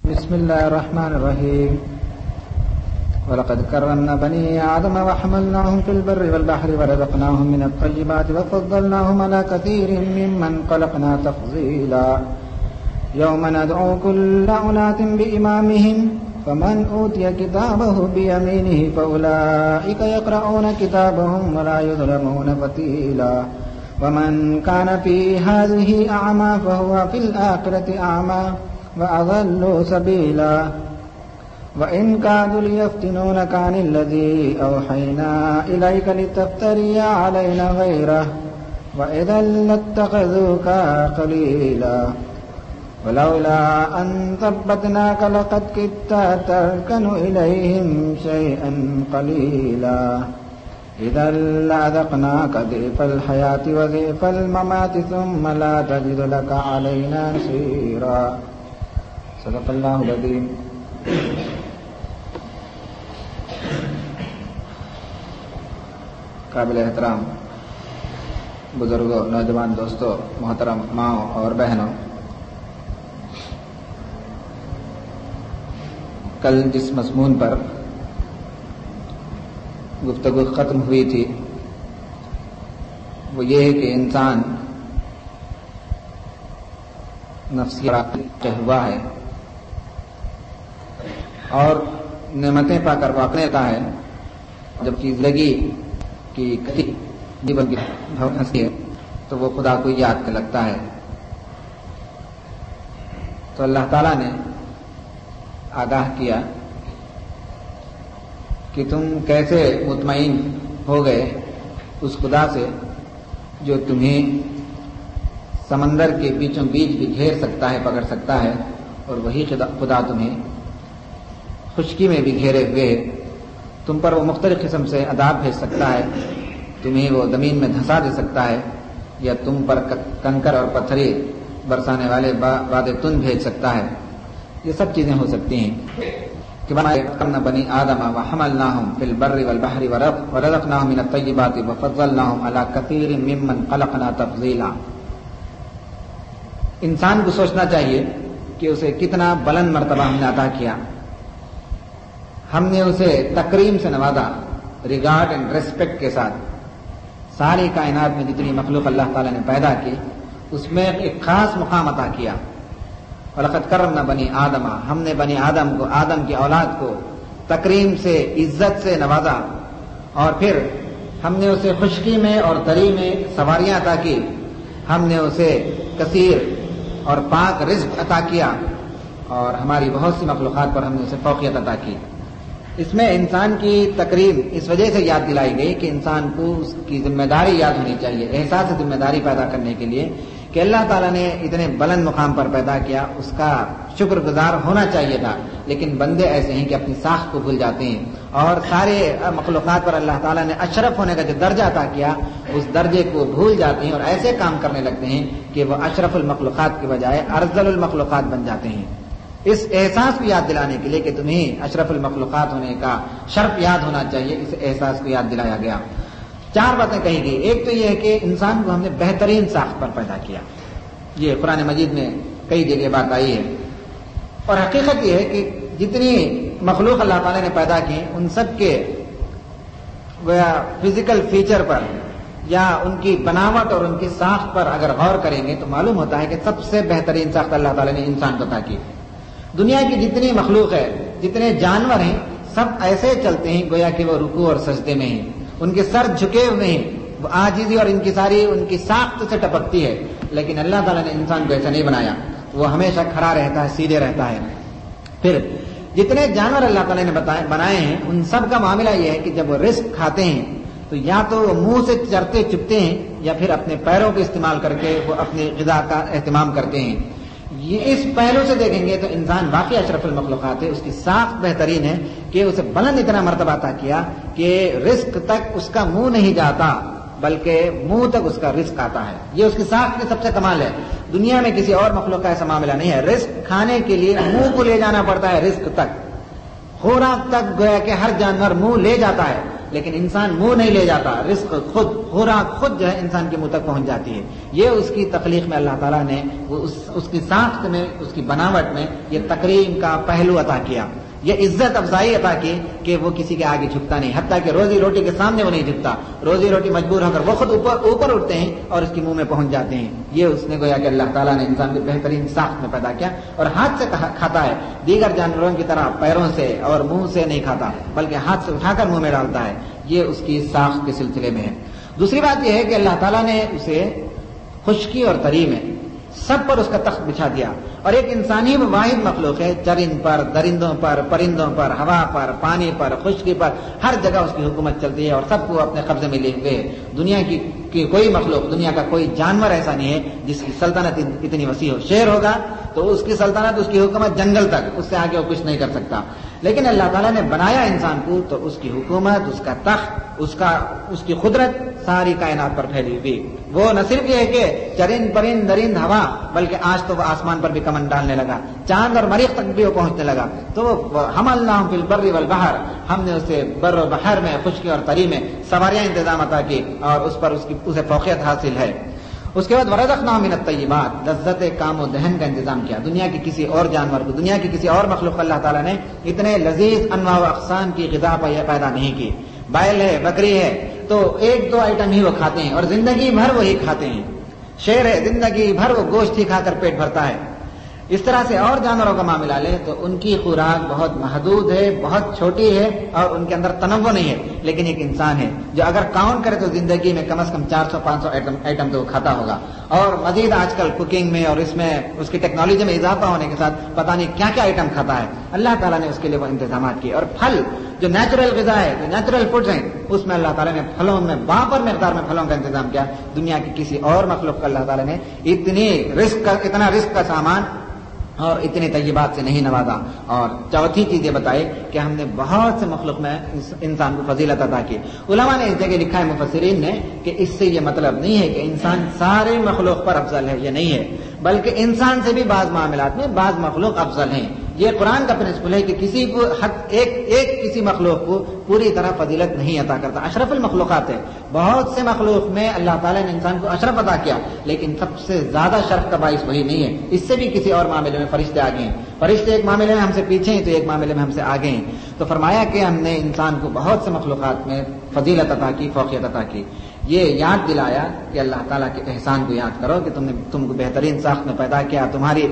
بسم الله الرحمن الرحيم ولقد كرمنا بني آدم وحملناهم في البر والبحر ورزقناهم من الطيبات وفضلناهم على كثير ممن خلقنا تفضيلا يوم ندعو كل أناس بإمامهم فمن أوتي كتابه بيمينه فأولئك يقرؤون كتابهم ولا يظلمون فتيلا ومن كان في هذه أعمى فهو في الآخرة أعمى وأضل سبيلا وإن كادوا ليفتنونك عن الذي أوحينا إليك لتفتري علينا غيره وإذا لاتخذوك خليلا ولولا أن ثبتناك لقد كدت تركن إليهم شيئا قليلا إذا لأذقناك ضعف الحياة وضعف الممات ثم لا تجد لك علينا نصيرا صدق اللہ العظیم. قابل احترام بزرگوں، نوجوان دوستوں، محترم ماؤں اور بہنوں، کل جس مضمون پر گفتگو ختم ہوئی تھی وہ یہ ہے کہ انسان نفسیات ہوا ہے اور نعمتیں پا کر واقع رہتا ہے. جب چیز لگی کہ جیون کی ہنسی ہے تو وہ خدا کو یاد کر لگتا ہے. تو اللہ تعالیٰ نے آگاہ کیا کہ تم کیسے مطمئن ہو گئے اس خدا سے جو تمہیں سمندر کے بیچوں بیچ بھی گھیر سکتا ہے، پکڑ سکتا ہے، اور وہی خدا تمہیں خشکی میں بھی گھیرے ہوئے تم پر وہ مختلف قسم سے عذاب بھیج سکتا ہے، تمہیں وہ زمین میں دھسا دے سکتا ہے، یا تم پر کنکر اور پتھری برسانے والے باد تن بھیج سکتا ہے. یہ سب چیزیں ہو سکتی ہیں کہ بنی آدم وحملناهم في البر والبحر ورزقناهم من الطيبات وفضلناهم على كثير ممن خلقنا تفضيلا. انسان کو سوچنا چاہیے کہ اسے کتنا بلند مرتبہ ہم نے عطا کیا. ہم نے اسے تکریم سے نوازا، ریگارڈ اینڈ ریسپیکٹ کے ساتھ. ساری کائنات میں جتنی مخلوق اللہ تعالیٰ نے پیدا کی اس میں ایک خاص مقام عطا کیا. وَلَقَدْ كَرَّمْنَا بَنِي آدَمَ، ہم نے بنی آدم کو، آدم کی اولاد کو تکریم سے، عزت سے نوازا، اور پھر ہم نے اسے خشکی میں اور تری میں سواریاں عطا کی. ہم نے اسے کثیر اور پاک رزق عطا کیا، اور ہماری بہت سی مخلوقات پر ہم نے اسے فوقیت عطا کی. اس میں انسان کی تکریم اس وجہ سے یاد دلائی گئی کہ انسان کو اس کی ذمہ داری یاد ہونی چاہیے، احساس ذمہ داری پیدا کرنے کے لیے کہ اللہ تعالیٰ نے اتنے بلند مقام پر پیدا کیا، اس کا شکر گزار ہونا چاہیے تھا. لیکن بندے ایسے ہیں کہ اپنی ساکھ کو بھول جاتے ہیں، اور سارے مخلوقات پر اللہ تعالیٰ نے اشرف ہونے کا جو درجہ عطا کیا اس درجے کو بھول جاتے ہیں، اور ایسے کام کرنے لگتے ہیں کہ وہ اشرف المخلوقات کی بجائے ارذل المخلوقات بن جاتے ہیں. اس احساس کو یاد دلانے کے لیے کہ تمہیں اشرف المخلوقات ہونے کا شرف یاد ہونا چاہیے، اس احساس کو یاد دلایا گیا. 4 باتیں کہی گئی. ایک تو یہ ہے کہ انسان کو ہم نے بہترین ساخت پر پیدا کیا. یہ قرآن مجید میں کئی جگہ بات آئی ہے، اور حقیقت یہ ہے کہ جتنی مخلوق اللہ تعالیٰ نے پیدا کی ان سب کے فزیکل فیچر پر یا ان کی بناوٹ اور ان کی ساخت پر اگر غور کریں گے تو معلوم ہوتا ہے کہ سب سے بہترین ساخت اللہ تعالیٰ نے انسان کو عطا کی. دنیا کی جتنی مخلوق ہے، جتنے جانور ہیں، سب ایسے چلتے ہیں گویا کہ وہ رکوع اور سجدے میں ہیں، ان کے سر جھکے ہوئے ہیں، وہ عاجزی اور ان کی ساخت سے ٹپکتی ہے. لیکن اللہ تعالیٰ نے انسان کو ایسا نہیں بنایا، وہ ہمیشہ کھڑا رہتا ہے، سیدھے رہتا ہے. پھر جتنے جانور اللہ تعالیٰ نے بنائے ہیں ان سب کا معاملہ یہ ہے کہ جب وہ رزق کھاتے ہیں تو یا تو وہ منہ سے چرتے چپتے ہیں یا پھر اپنے پیروں کا استعمال کر کے وہ اپنی غذا کا اہتمام کرتے ہیں. یہ اس پہلو سے دیکھیں گے تو انسان واقعی اشرف المخلوقات ہے. اس کی ساخت بہترین ہے کہ اسے بلند اتنا مرتبہ عطا کیا کہ رزق تک اس کا منہ نہیں جاتا بلکہ منہ تک اس کا رزق آتا ہے. یہ اس کی ساخت کی سب سے کمال ہے. دنیا میں کسی اور مخلوق کا ایسا معاملہ نہیں ہے. رزق کھانے کے لیے منہ کو لے جانا پڑتا ہے، رزق تک، خوراک تک گویا کہ ہر جانور منہ لے جاتا ہے، لیکن انسان منہ نہیں لے جاتا، رزق خود خوراک خود جو ہے انسان کے منہ تک پہنچ جاتی ہے. یہ اس کی تخلیق میں اللہ تعالیٰ نے اس کی ساخت میں، اس کی بناوٹ میں یہ تکریم کا پہلو عطا کیا، یہ عزت افزائی عطا کی کہ وہ کسی کے آگے جھکتا نہیں، حتیٰ کہ روزی روٹی کے سامنے وہ نہیں جھکتا، روزی روٹی مجبور ہو کر وہ خود اوپر اٹھتے ہیں اور اس کے منہ میں پہنچ جاتے ہیں. یہ اس نے گویا کہ اللہ تعالیٰ نے انسان کو بہترین ساخت میں پیدا کیا اور ہاتھ سے کھاتا ہے، دیگر جانوروں کی طرح پیروں سے اور منہ سے نہیں کھاتا بلکہ ہاتھ سے اٹھا کر منہ میں ڈالتا ہے. یہ اس کی ساخت کے سلسلے میں ہے. دوسری بات یہ ہے کہ اللہ تعالیٰ نے اسے خشکی اور تری میں سب پر اس کا تخت بچھا دیا، اور ایک انسانی وہ واحد مخلوق ہے، چرند پر، درندوں پر، پرندوں پر، ہوا پر، پانی پر، خشکی پر، ہر جگہ اس کی حکومت چلتی ہے اور سب کو اپنے قبضے میں لیے ہوئے. دنیا کی کوئی مخلوق، دنیا کا کوئی جانور ایسا نہیں ہے جس کی سلطنت اتنی وسیع ہو. شیر ہوگا تو اس کی سلطنت، اس کی حکومت جنگل تک، اس سے آگے وہ کچھ نہیں کر سکتا. لیکن اللہ تعالیٰ نے بنایا انسان کو تو اس کی حکومت، اس کا تخت، اس کی قدرت ساری کائنات پر پھیلی ہوئی. وہ نہ صرف یہ ہے کہ چرند پرند درند ہوا، بلکہ آج تو وہ آسمان پر بھی کمن ڈالنے لگا، چاند اور مریخ تک بھی وہ پہنچنے لگا. تو حملناہم فی البر والبحر، ہم نے اسے بر و بحر میں، خشکی اور تری میں سواریاں انتظام عطا کی اور اس پر اسے فوقیت حاصل ہے. اس کے بعد ورزقناہم من الطیبات، لذت کام و دہن کا انتظام کیا. دنیا کی کسی اور جانور کو، دنیا کی کسی اور مخلوق اللہ تعالیٰ نے اتنے لذیذ انواع و اقسام کی غذا پیدا نہیں کی. بیل ہے، بکری ہے تو ایک دو آئٹم ہی وہ کھاتے ہیں اور زندگی بھر وہی کھاتے ہیں. شیر ہے، زندگی بھر وہ گوشت ہی کھا کر پیٹ بھرتا ہے. اس طرح سے اور جانوروں کا معاملہ لیں تو ان کی خوراک بہت محدود ہے، بہت چھوٹی ہے اور ان کے اندر تنوع نہیں ہے. لیکن ایک انسان ہے جو اگر کاؤنٹ کرے تو زندگی میں کم از کم 400-500 آئٹم تو وہ کھاتا ہوگا. اور مزید آج کل کوکنگ میں اور اس میں اس کی ٹیکنالوجی میں اضافہ ہونے کے ساتھ پتہ نہیں کیا کیا آئٹم کھاتا ہے. اللہ تعالیٰ نے اس کے لیے وہ انتظامات کیے. اور پھل جو نیچرل غذا ہے، جو نیچرل فوڈز ہیں، اس میں اللہ تعالیٰ نے پھلوں میں باپر مقدار میں پھلوں کا انتظام کیا. دنیا کی کسی اور مخلوق کا اللہ تعالیٰ نے اتنا رزق کا سامان اور اتنے طیبات سے نہیں نوازا. اور چوتھی چیز یہ بتائی کہ ہم نے بہت سے مخلوق میں انسان کو فضیلت عطا کی. علماء نے اس جگہ لکھا ہے، مفسرین نے، کہ اس سے یہ مطلب نہیں ہے کہ انسان سارے مخلوق پر افضل ہے، یہ نہیں ہے، بلکہ انسان سے بھی بعض معاملات میں بعض مخلوق افضل ہیں. یہ قرآن کا پرنسپل ہے کہ کسی کو کسی مخلوق کو پوری طرح فضیلت نہیں عطا کرتا. اشرف المخلوقات ہے، بہت سے مخلوق میں اللہ تعالیٰ نے انسان کو اشرف عطا کیا، لیکن سب سے زیادہ شرف کا باعث وہی نہیں ہے. اس سے بھی کسی اور معاملے میں فرشتے آگے ہیں. فرشتے ایک معاملے میں ہم سے پیچھے ہیں تو ایک معاملے میں ہم سے آگے ہیں. تو فرمایا کہ ہم نے انسان کو بہت سے مخلوقات میں فضیلت عطا کی، فوقیت عطا کی. یہ یاد دلایا کہ اللہ تعالیٰ کے احسان کو یاد کرو کہ تم کو بہترین ساخت میں پیدا کیا،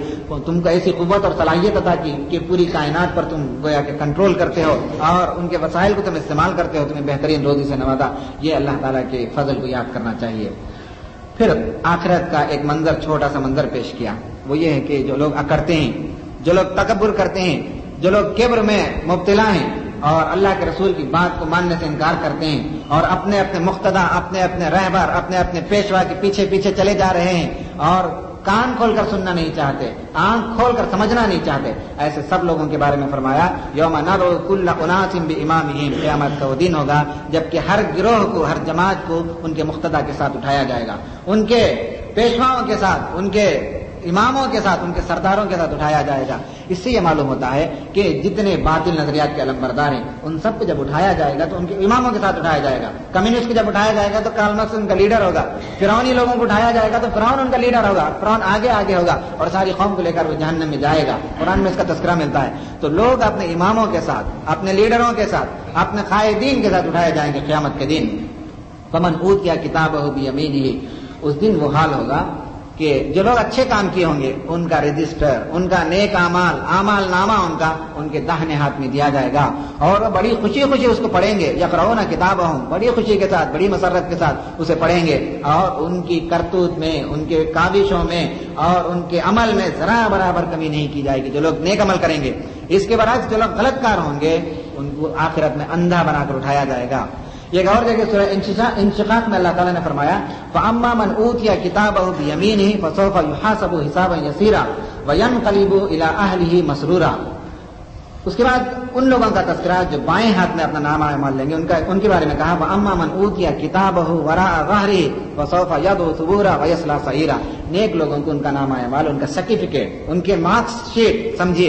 تم کو ایسی قوت اور صلاحیت عطا کی کہ پوری کائنات پر تم گویا کہ کنٹرول کرتے ہو اور ان کے وسائل کو تم استعمال کرتے ہو، تمہیں بہترین روزی سے نوازا. یہ اللہ تعالیٰ کے فضل کو یاد کرنا چاہیے. پھر آخرت کا ایک منظر، چھوٹا سا منظر پیش کیا. وہ یہ ہے کہ جو لوگ اکڑتے ہیں، جو لوگ تکبر کرتے ہیں، جو لوگ کبر میں مبتلا ہیں اور اللہ کے رسول کی بات کو ماننے سے انکار کرتے ہیں اور اپنے اپنے مقتدا، اپنے اپنے رہبر، اپنے اپنے پیشوا کے پیچھے پیچھے چلے جا رہے ہیں اور کان کھول کر سننا نہیں چاہتے، آنکھ کھول کر سمجھنا نہیں چاہتے، ایسے سب لوگوں کے بارے میں فرمایا یوم ندعو کل اناس بامامہم، قیامت کا وہ دن ہوگا جبکہ ہر گروہ کو، ہر جماعت کو ان کے مقتدا کے ساتھ اٹھایا جائے گا، ان کے پیشواؤں کے ساتھ، ان کے اماموں کے ساتھ، ان کے سرداروں کے ساتھ اٹھایا جائے گا. اس سے یہ معلوم ہوتا ہے کہ جتنے باطل نظریات کے علمبردار ہیں ان سب کو جب اٹھایا جائے گا تو ان کے اماموں کے ساتھ اٹھایا جائے گا. کمیونسٹ کو جب اٹھایا جائے گا تو کارل مارکس ان کا لیڈر ہوگا. فرعونی لوگوں کو اٹھایا جائے گا تو فرعون ان کا لیڈر ہوگا. فرعون آگے آگے ہوگا اور ساری قوم کو لے کر وہ جہنم میں جائے گا. قرآن میں اس کا تذکرہ ملتا ہے. تو لوگ اپنے اماموں کے ساتھ، اپنے لیڈروں کے ساتھ، اپنے قائدین کے ساتھ اٹھائے جائیں گے قیامت کے دن. فمن اوتیا کتابہ بیمینہ، اس دن وہ حال ہوگا کہ جو لوگ اچھے کام کیے ہوں گے ان کا رجسٹر، ان کا نیک اعمال نامہ ان کے داہنے ہاتھ میں دیا جائے گا اور وہ بڑی خوشی خوشی اس کو پڑھیں گے. یقرؤون کتابہم، بڑی خوشی کے ساتھ، بڑی مسرت کے ساتھ اسے پڑھیں گے اور ان کی کرتوت میں، ان کے کاوشوں میں اور ان کے عمل میں ذرا برابر کمی نہیں کی جائے گی جو لوگ نیک عمل کریں گے. اس کے برعکس جو لوگ غلط کار ہوں گے ان کو آخرت میں اندھا بنا کر اٹھایا جائے گا. ایک اور جگہ سورہ انشقاق میں اللہ تعالیٰ نے فرمایا فَأَمَّا مَنْ أُوتِيَ كِتَابَهُ بِيَمِينِهِ فَسَوْفَ يُحَاسَبُ حِسَابًا يَسِيرًا وَيَنْقَلِبُ إِلَىٰ أَهْلِهِ مَسْرُورًا. اس کے بعد ان لوگوں کا تذکرہ جو بائیں ہاتھ میں اپنا نامہ اعمال لیں گے ان کے بارے میں کہا وَأَمَّا مَنْ أُوتِيَ كِتَابَهُ وَرَاءَ ظَهْرِهِ فَسَوْفَ يَدْعُو ثُبُورًا وَيَصْلَىٰ سَعِيرًا. نیک لوگوں کو ان کا نامہ اعمال، ان کا سرٹیفکیٹ، ان کے مارکس شیٹ سمجھیے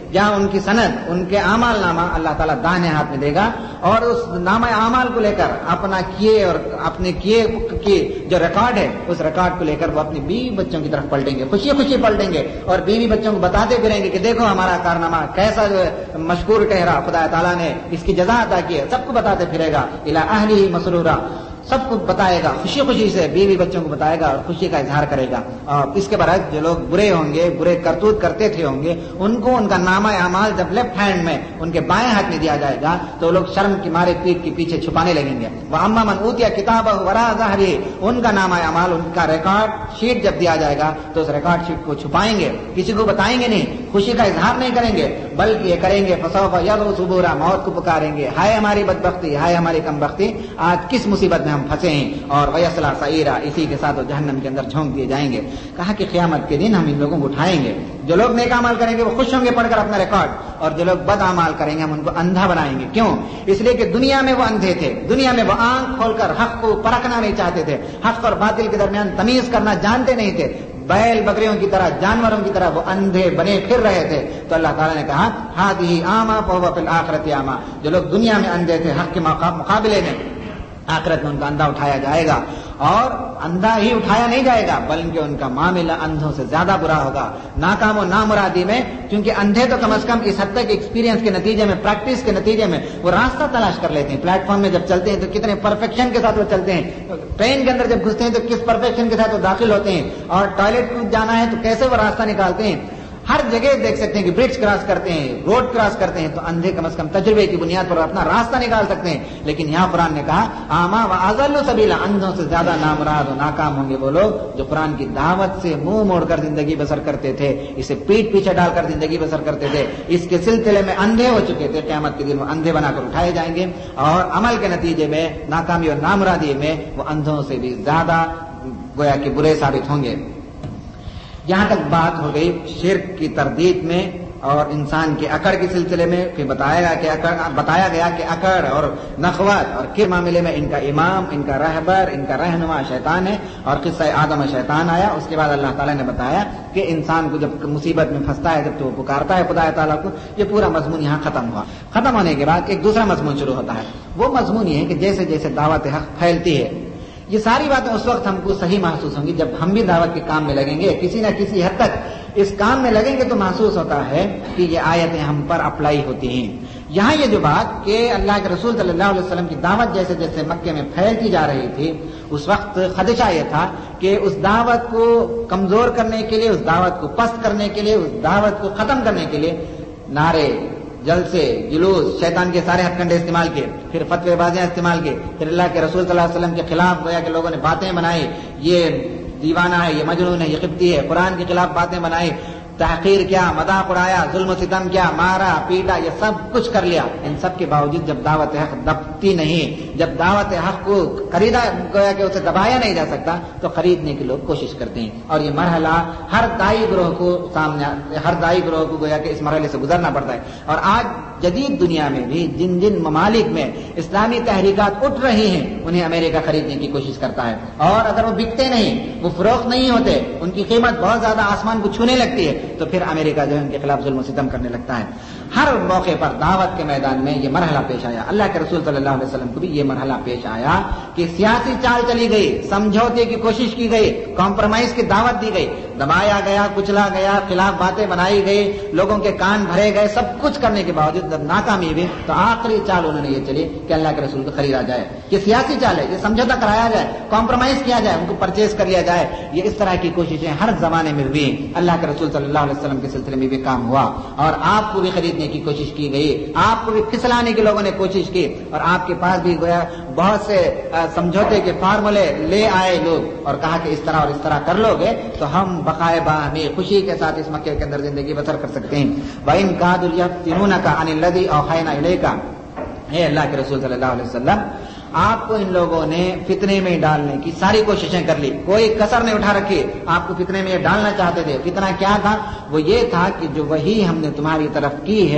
جہاں ان کی سند، ان کے اعمال نامہ اللہ تعالیٰ داہنے ہاتھ میں دے گا، اور اس نامہ اعمال کو لے کر اپنا کیے اور اپنے کیے کی جو ریکارڈ ہے اس ریکارڈ کو لے کر وہ اپنی بیوی بچوں کی طرف پلٹیں گے، خوشی خوشی پلٹیں گے، اور بیوی بچوں کو بتاتے پھریں گے کہ دیکھو ہمارا کارنامہ کیسا جو ہے مشکور ٹھہرا، خدا تعالیٰ نے اس کی جزا عطا کی ہے، سب کو بتاتے پھرے گا، الی اہلہ مسرورا، سب کو بتائے گا، خوشی خوشی سے بیوی بچوں کو بتائے گا اور خوشی کا اظہار کرے گا۔ اور اس کے برعکس جو لوگ برے ہوں گے، برے کرتوت کرتے تھے ہوں گے، ان کو ان کا نامہ اعمال جب لیفٹ ہینڈ میں ان کے بائیں ہاتھ میں دیا جائے گا تو لوگ شرم کے مارے پیٹ کے پیچھے چھپانے لگیں گے۔ وَأَمَّا مَنْ أُوتِيَ كِتَابَهُ وَرَاءَ ظَهْرِهِ، ان کا نامہ اعمال، ان کا ریکارڈ شیٹ جب دیا جائے گا تو اس ریکارڈ شیٹ کو چھپائیں گے، کسی کو بتائیں گے نہیں، خوشی کا اظہار نہیں کریں گے، بلکہ یہ کریں گے فَسَوْفَ يَدْعُو ثُبُورًا، موت کو پکاریں گے، ہائے ہماری بدبختی، ہائے ہماری کم بختی، آج کس مصیبت میں ہم پھنسے ہیں، اور وَيَصْلَىٰ سَعِيرًا، اسی کے ساتھ وہ جہنم کے اندر جھونک دیے جائیں گے۔ کہا کہ قیامت کے دن ہم ان لوگوں کو اٹھائیں گے، جو لوگ نیک اعمال کریں گے وہ خوش ہوں گے پڑھ کر اپنا ریکارڈ، اور جو لوگ بد اعمال کریں گے ہم ان کو اندھا بنائیں گے۔ کیوں؟ اس لیے کہ دنیا میں وہ اندھے تھے، دنیا میں وہ آنکھ کھول کر حق کو پرکھنا نہیں چاہتے تھے، حق اور باطل کے درمیان تمیز کرنا جانتے نہیں تھے، بیل بکریوں کی طرح، جانوروں کی طرح وہ اندھے بنے پھر رہے تھے۔ تو اللہ تعالیٰ نے کہا ہذہ اعمیٰ فہو فی الآخرۃ اعمیٰ، جو لوگ دنیا میں اندھے تھے حق کے مقابلے میں، آخرت میں ان کا اندھا اٹھایا جائے گا، اور اندھا ہی اٹھایا نہیں جائے گا بلکہ ان کا معاملہ اندھوں سے زیادہ برا ہوگا، ناکام و نامرادی میں، کیونکہ اندھے تو کم از کم اس حد تک ایکسپیرینس کے نتیجے میں، پریکٹس کے نتیجے میں وہ راستہ تلاش کر لیتے ہیں۔ پلیٹ فارم میں جب چلتے ہیں تو کتنے پرفیکشن کے ساتھ وہ چلتے ہیں، ٹرین کے اندر جب گھستے ہیں تو کس پرفیکشن کے ساتھ وہ داخل ہوتے ہیں، اور ٹوائلٹ کو جانا ہے تو کیسے وہ راستہ نکالتے ہیں۔ ہر جگہ دیکھ سکتے ہیں کہ برج کراس کرتے ہیں، روڈ کراس کرتے ہیں، تو اندھے کم از کم تجربے کی بنیاد پر اپنا راستہ نکال سکتے ہیں۔ لیکن یہاں قرآن نے کہا اعمیٰ واضل سبیلا، اندھوں سے زیادہ نامراد و ناکام ہوں گے وہ لوگ جو قرآن کی دعوت سے منہ موڑ کر زندگی بسر کرتے تھے، اسے پیٹ پیچھے ڈال کر زندگی بسر کرتے تھے، اس کے سلسلے میں اندھے ہو چکے تھے۔ قیامت کے دن وہ اندھے بنا کر اٹھائے جائیں گے، اور عمل کے نتیجے میں ناکامی اور نامرادی میں وہ اندھوں سے بھی زیادہ گویا کہ برے ثابت ہوں گے۔ یہاں تک بات ہو گئی شرک کی تردید میں اور انسان کے اکڑ کے سلسلے میں، پھر بتایا گیا کہ اکڑ اور نخوت اور کے معاملے میں ان کا امام، ان کا رہبر، ان کا رہنما شیطان ہے، اور قصہ آدم و شیطان آیا۔ اس کے بعد اللہ تعالیٰ نے بتایا کہ انسان کو جب مصیبت میں پھنستا ہے، جب تو وہ پکارتا ہے خدا تعالیٰ کو، یہ پورا مضمون یہاں ختم ہوا۔ ختم ہونے کے بعد ایک دوسرا مضمون شروع ہوتا ہے، وہ مضمون یہ ہے کہ جیسے جیسے دعوت حق پھیلتی ہے، یہ ساری باتیں اس وقت ہم کو صحیح محسوس ہوں گی جب ہم بھی دعوت کے کام میں لگیں گے، کسی نہ کسی حد تک اس کام میں لگیں گے تو محسوس ہوتا ہے کہ یہ آیتیں ہم پر اپلائی ہوتی ہیں۔ یہاں یہ جو بات کہ اللہ کے رسول صلی اللہ علیہ وسلم کی دعوت جیسے جیسے مکے میں پھیلتی جا رہی تھی، اس وقت خدشہ یہ تھا کہ اس دعوت کو کمزور کرنے کے لیے، اس دعوت کو پست کرنے کے لیے، اس دعوت کو ختم کرنے کے لیے نعرے، جلسے، جلوس، شیطان کے سارے ہتھ کنڈے استعمال کیے، پھر فتوی بازیاں استعمال کی، پھر اللہ کے رسول صلی اللہ علیہ وسلم کے خلاف گویا کہ لوگوں نے باتیں بنائی، یہ دیوانہ ہے، یہ مجنون ہے، یہ قبطی ہے، قرآن کے خلاف باتیں بنائی، تحقیر کیا، مذاق اڑایا، ظلم و ستم کیا، مارا پیٹا، یہ سب کچھ کر لیا۔ ان سب کے باوجود جب دعوت حق دبتی نہیں، جب دعوت حق کو خریدا گویا کہ اسے دبایا نہیں جا سکتا، تو خریدنے کی لوگ کوشش کرتے ہیں، اور یہ مرحلہ ہر دائی گروہ کو گویا کہ اس مرحلے سے گزرنا پڑتا ہے۔ اور آج جدید دنیا میں بھی جن جن ممالک میں اسلامی تحریکات اٹھ رہی ہیں انہیں امریکہ خریدنے کی کوشش کرتا ہے، اور اگر وہ بکتے نہیں، وہ فروخت نہیں ہوتے، ان کی قیمت بہت زیادہ آسمان کو چھونے لگتی ہے، تو پھر امریکہ جو ہے ان کے خلاف ظلم و ستم کرنے لگتا ہے۔ ہر موقع پر دعوت کے میدان میں یہ مرحلہ پیش آیا، اللہ کے رسول صلی اللہ علیہ وسلم کو بھی یہ مرحلہ پیش آیا کہ سیاسی چال چلی گئی، سمجھوتے کی کوشش کی گئی، کمپرومائز کی دعوت دی گئی، دبایا گیا، کچلا گیا، خلاف باتیں بنائی گئی، لوگوں کے کان بھرے گئے، سب کچھ کرنے کے باوجود جب ناکامی ہوئی تو آخری چال انہوں نے یہ چلی کہ اللہ کے رسول کو خریدا جائے۔ یہ سیاسی چال ہے، یہ سمجھوتا کرایا جائے، کمپرومائز کیا جائے، ان کو پرچیز کر لیا جائے۔ یہ اس طرح کی کوششیں ہر زمانے میں ہوئی، اللہ کے رسول صلی اللہ علیہ وسلم کے سلسلے میں بھی کام ہوا، اور آپ کو بھی خریدنے کی کوشش کی گئی، آپ کو بھی پھسلانے کی لوگوں نے کوشش کی، اور آپ کے پاس بھی گویا بہت سے سمجھوتے کے فارمولے لے آئے لوگ، اور کہا کہ اس طرح اور اس طرح کر لو گے تو ہم بقائے باہمی خوشی کے ساتھ اس مکے کے اندر زندگی بسر کر سکتے ہیں۔ وَإِن كَادُوا لِيَفْتِنُونَكَ عَنِ الَّذِي أَوْحَيْنَا إِلَيْكَ، اے اللہ کے رسول صلی اللہ علیہ وسلم، آپ کو ان لوگوں نے فتنے میں ڈالنے کی ساری کوششیں کر لی، کوئی کسر نہیں اٹھا رکھی، آپ کو فتنے میں ڈالنا چاہتے تھے۔ فتنہ کیا تھا؟ وہ یہ تھا کہ جو وحی ہم نے تمہاری طرف کی ہے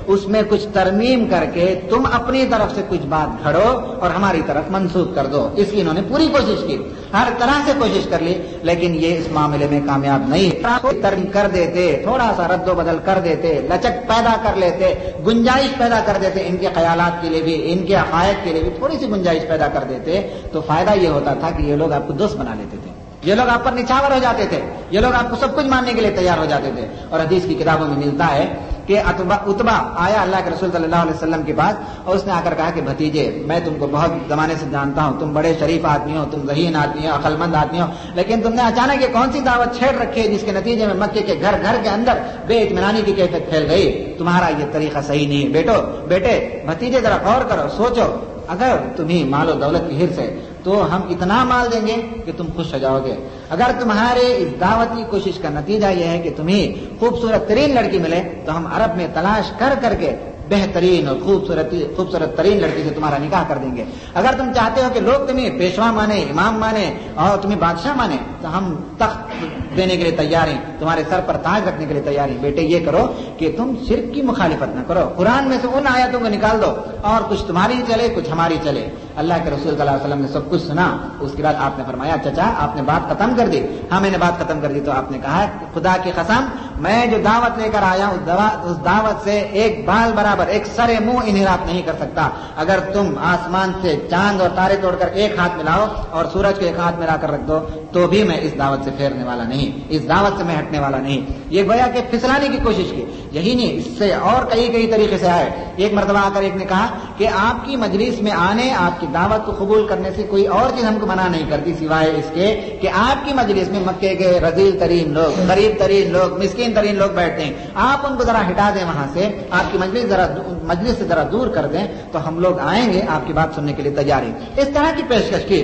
اس میں کچھ ترمیم کر کے تم اپنی طرف سے کچھ بات گھڑو اور ہماری طرف منسوخ کر دو. اس کی انہوں نے پوری کوشش کی, ہر طرح سے کوشش کر لی, لیکن یہ اس معاملے میں کامیاب نہیں. ترمیم کر دیتے, تھوڑا سا رد و بدل کر دیتے, لچک پیدا کر لیتے, گنجائش پیدا کر دیتے, ان کے خیالات کے لیے بھی, ان کے عقائد کے لیے بھی تھوڑی سی گنجائش پیدا کر دیتے, تو فائدہ یہ ہوتا تھا کہ یہ لوگ آپ کو دوست بنا لیتے تھے, یہ لوگ آپ پر نچھاور ہو جاتے تھے, یہ لوگ آپ کو سب کچھ ماننے کے لیے تیار ہو جاتے تھے. اور حدیث کی کتابوں میں ملتا ہے کہ اتبا آیا اللہ کے رسول صلی اللہ علیہ وسلم کے پاس, اور اس نے آ کر کہا کہ بھتیجے, میں تم کو بہت زمانے سے جانتا ہوں, تم بڑے شریف آدمی ہو, تم ذہین آدمی ہو, عقل مند آدمی ہو, لیکن تم نے اچانک یہ کون سی دعوت چھیڑ رکھی ہے جس کے نتیجے میں مکے کے گھر گھر کے اندر بے اطمینانی کی کیفیت پھیل گئی. تمہارا یہ طریقہ صحیح نہیں. بیٹے بھتیجے ذرا غور کرو, سوچو, اگر تمہیں مال و دولت کی حرص ہے تو ہم اتنا مال دیں گے کہ تم خوش ہو جاؤ گے. اگر تمہارے اس دعوتی کوشش کا نتیجہ یہ ہے کہ تمہیں خوبصورت ترین لڑکی ملے تو ہم عرب میں تلاش کر کر کے بہترین اور خوبصورت ترین لڑکی سے تمہارا نکاح کر دیں گے. اگر تم چاہتے ہو کہ لوگ تمہیں پیشوا مانے, امام مانے اور تمہیں بادشاہ مانے تو ہم تخت دینے کے لیے تیار ہیں, تمہارے سر پر تاج رکھنے کے لیے تیار ہیں. بیٹے یہ کرو کہ تم شرک کی مخالفت نہ کرو, قرآن میں سے ان آیاتوں کو نکال دو اور کچھ تمہاری چلے کچھ ہماری چلے. اللہ کے رسول صلی اللہ علیہ وسلم نے سب کچھ سنا. اس کے بعد آپ نے فرمایا چچا آپ نے بات ختم کر دی. ہاں میں نے بات ختم کر دی. تو آپ نے کہا خدا کی قسم میں جو دعوت لے کر آیا اس دعوت سے ایک بال برابر, ایک سر منہ انحراف نہیں کر سکتا. اگر تم آسمان سے چاند اور تارے توڑ کر ایک ہاتھ ملاؤ اور سورج کو ایک ہاتھ ملا کر رکھ دو تو بھی میں اس دعوت سے پھیرنے والا نہیں, اس دعوت سے میں ہٹنے والا نہیں. یہ گویا کہ پھسلانے کی کوشش کی. یہی نہیں, اس سے اور کئی طریقے سے آئے. ایک مرتبہ آ کر ایک نے کہا کہ آپ کی مجلس میں آنے, آپ کی دعوت کو قبول کرنے سے کوئی اور چیز ہم کو منع نہیں کرتی سوائے اس کے کہ آپ کی مجلس میں مکے کے رذیل ترین لوگ, غریب ترین لوگ, مسکین ترین لوگ بیٹھتے ہیں, آپ ان کو ذرا ہٹا دیں وہاں سے, آپ کی مجلس سے ذرا دور کر دیں تو ہم لوگ آئیں گے آپ کی بات سننے کے لیے تیار ہیں. اس طرح کی پیشکش کی.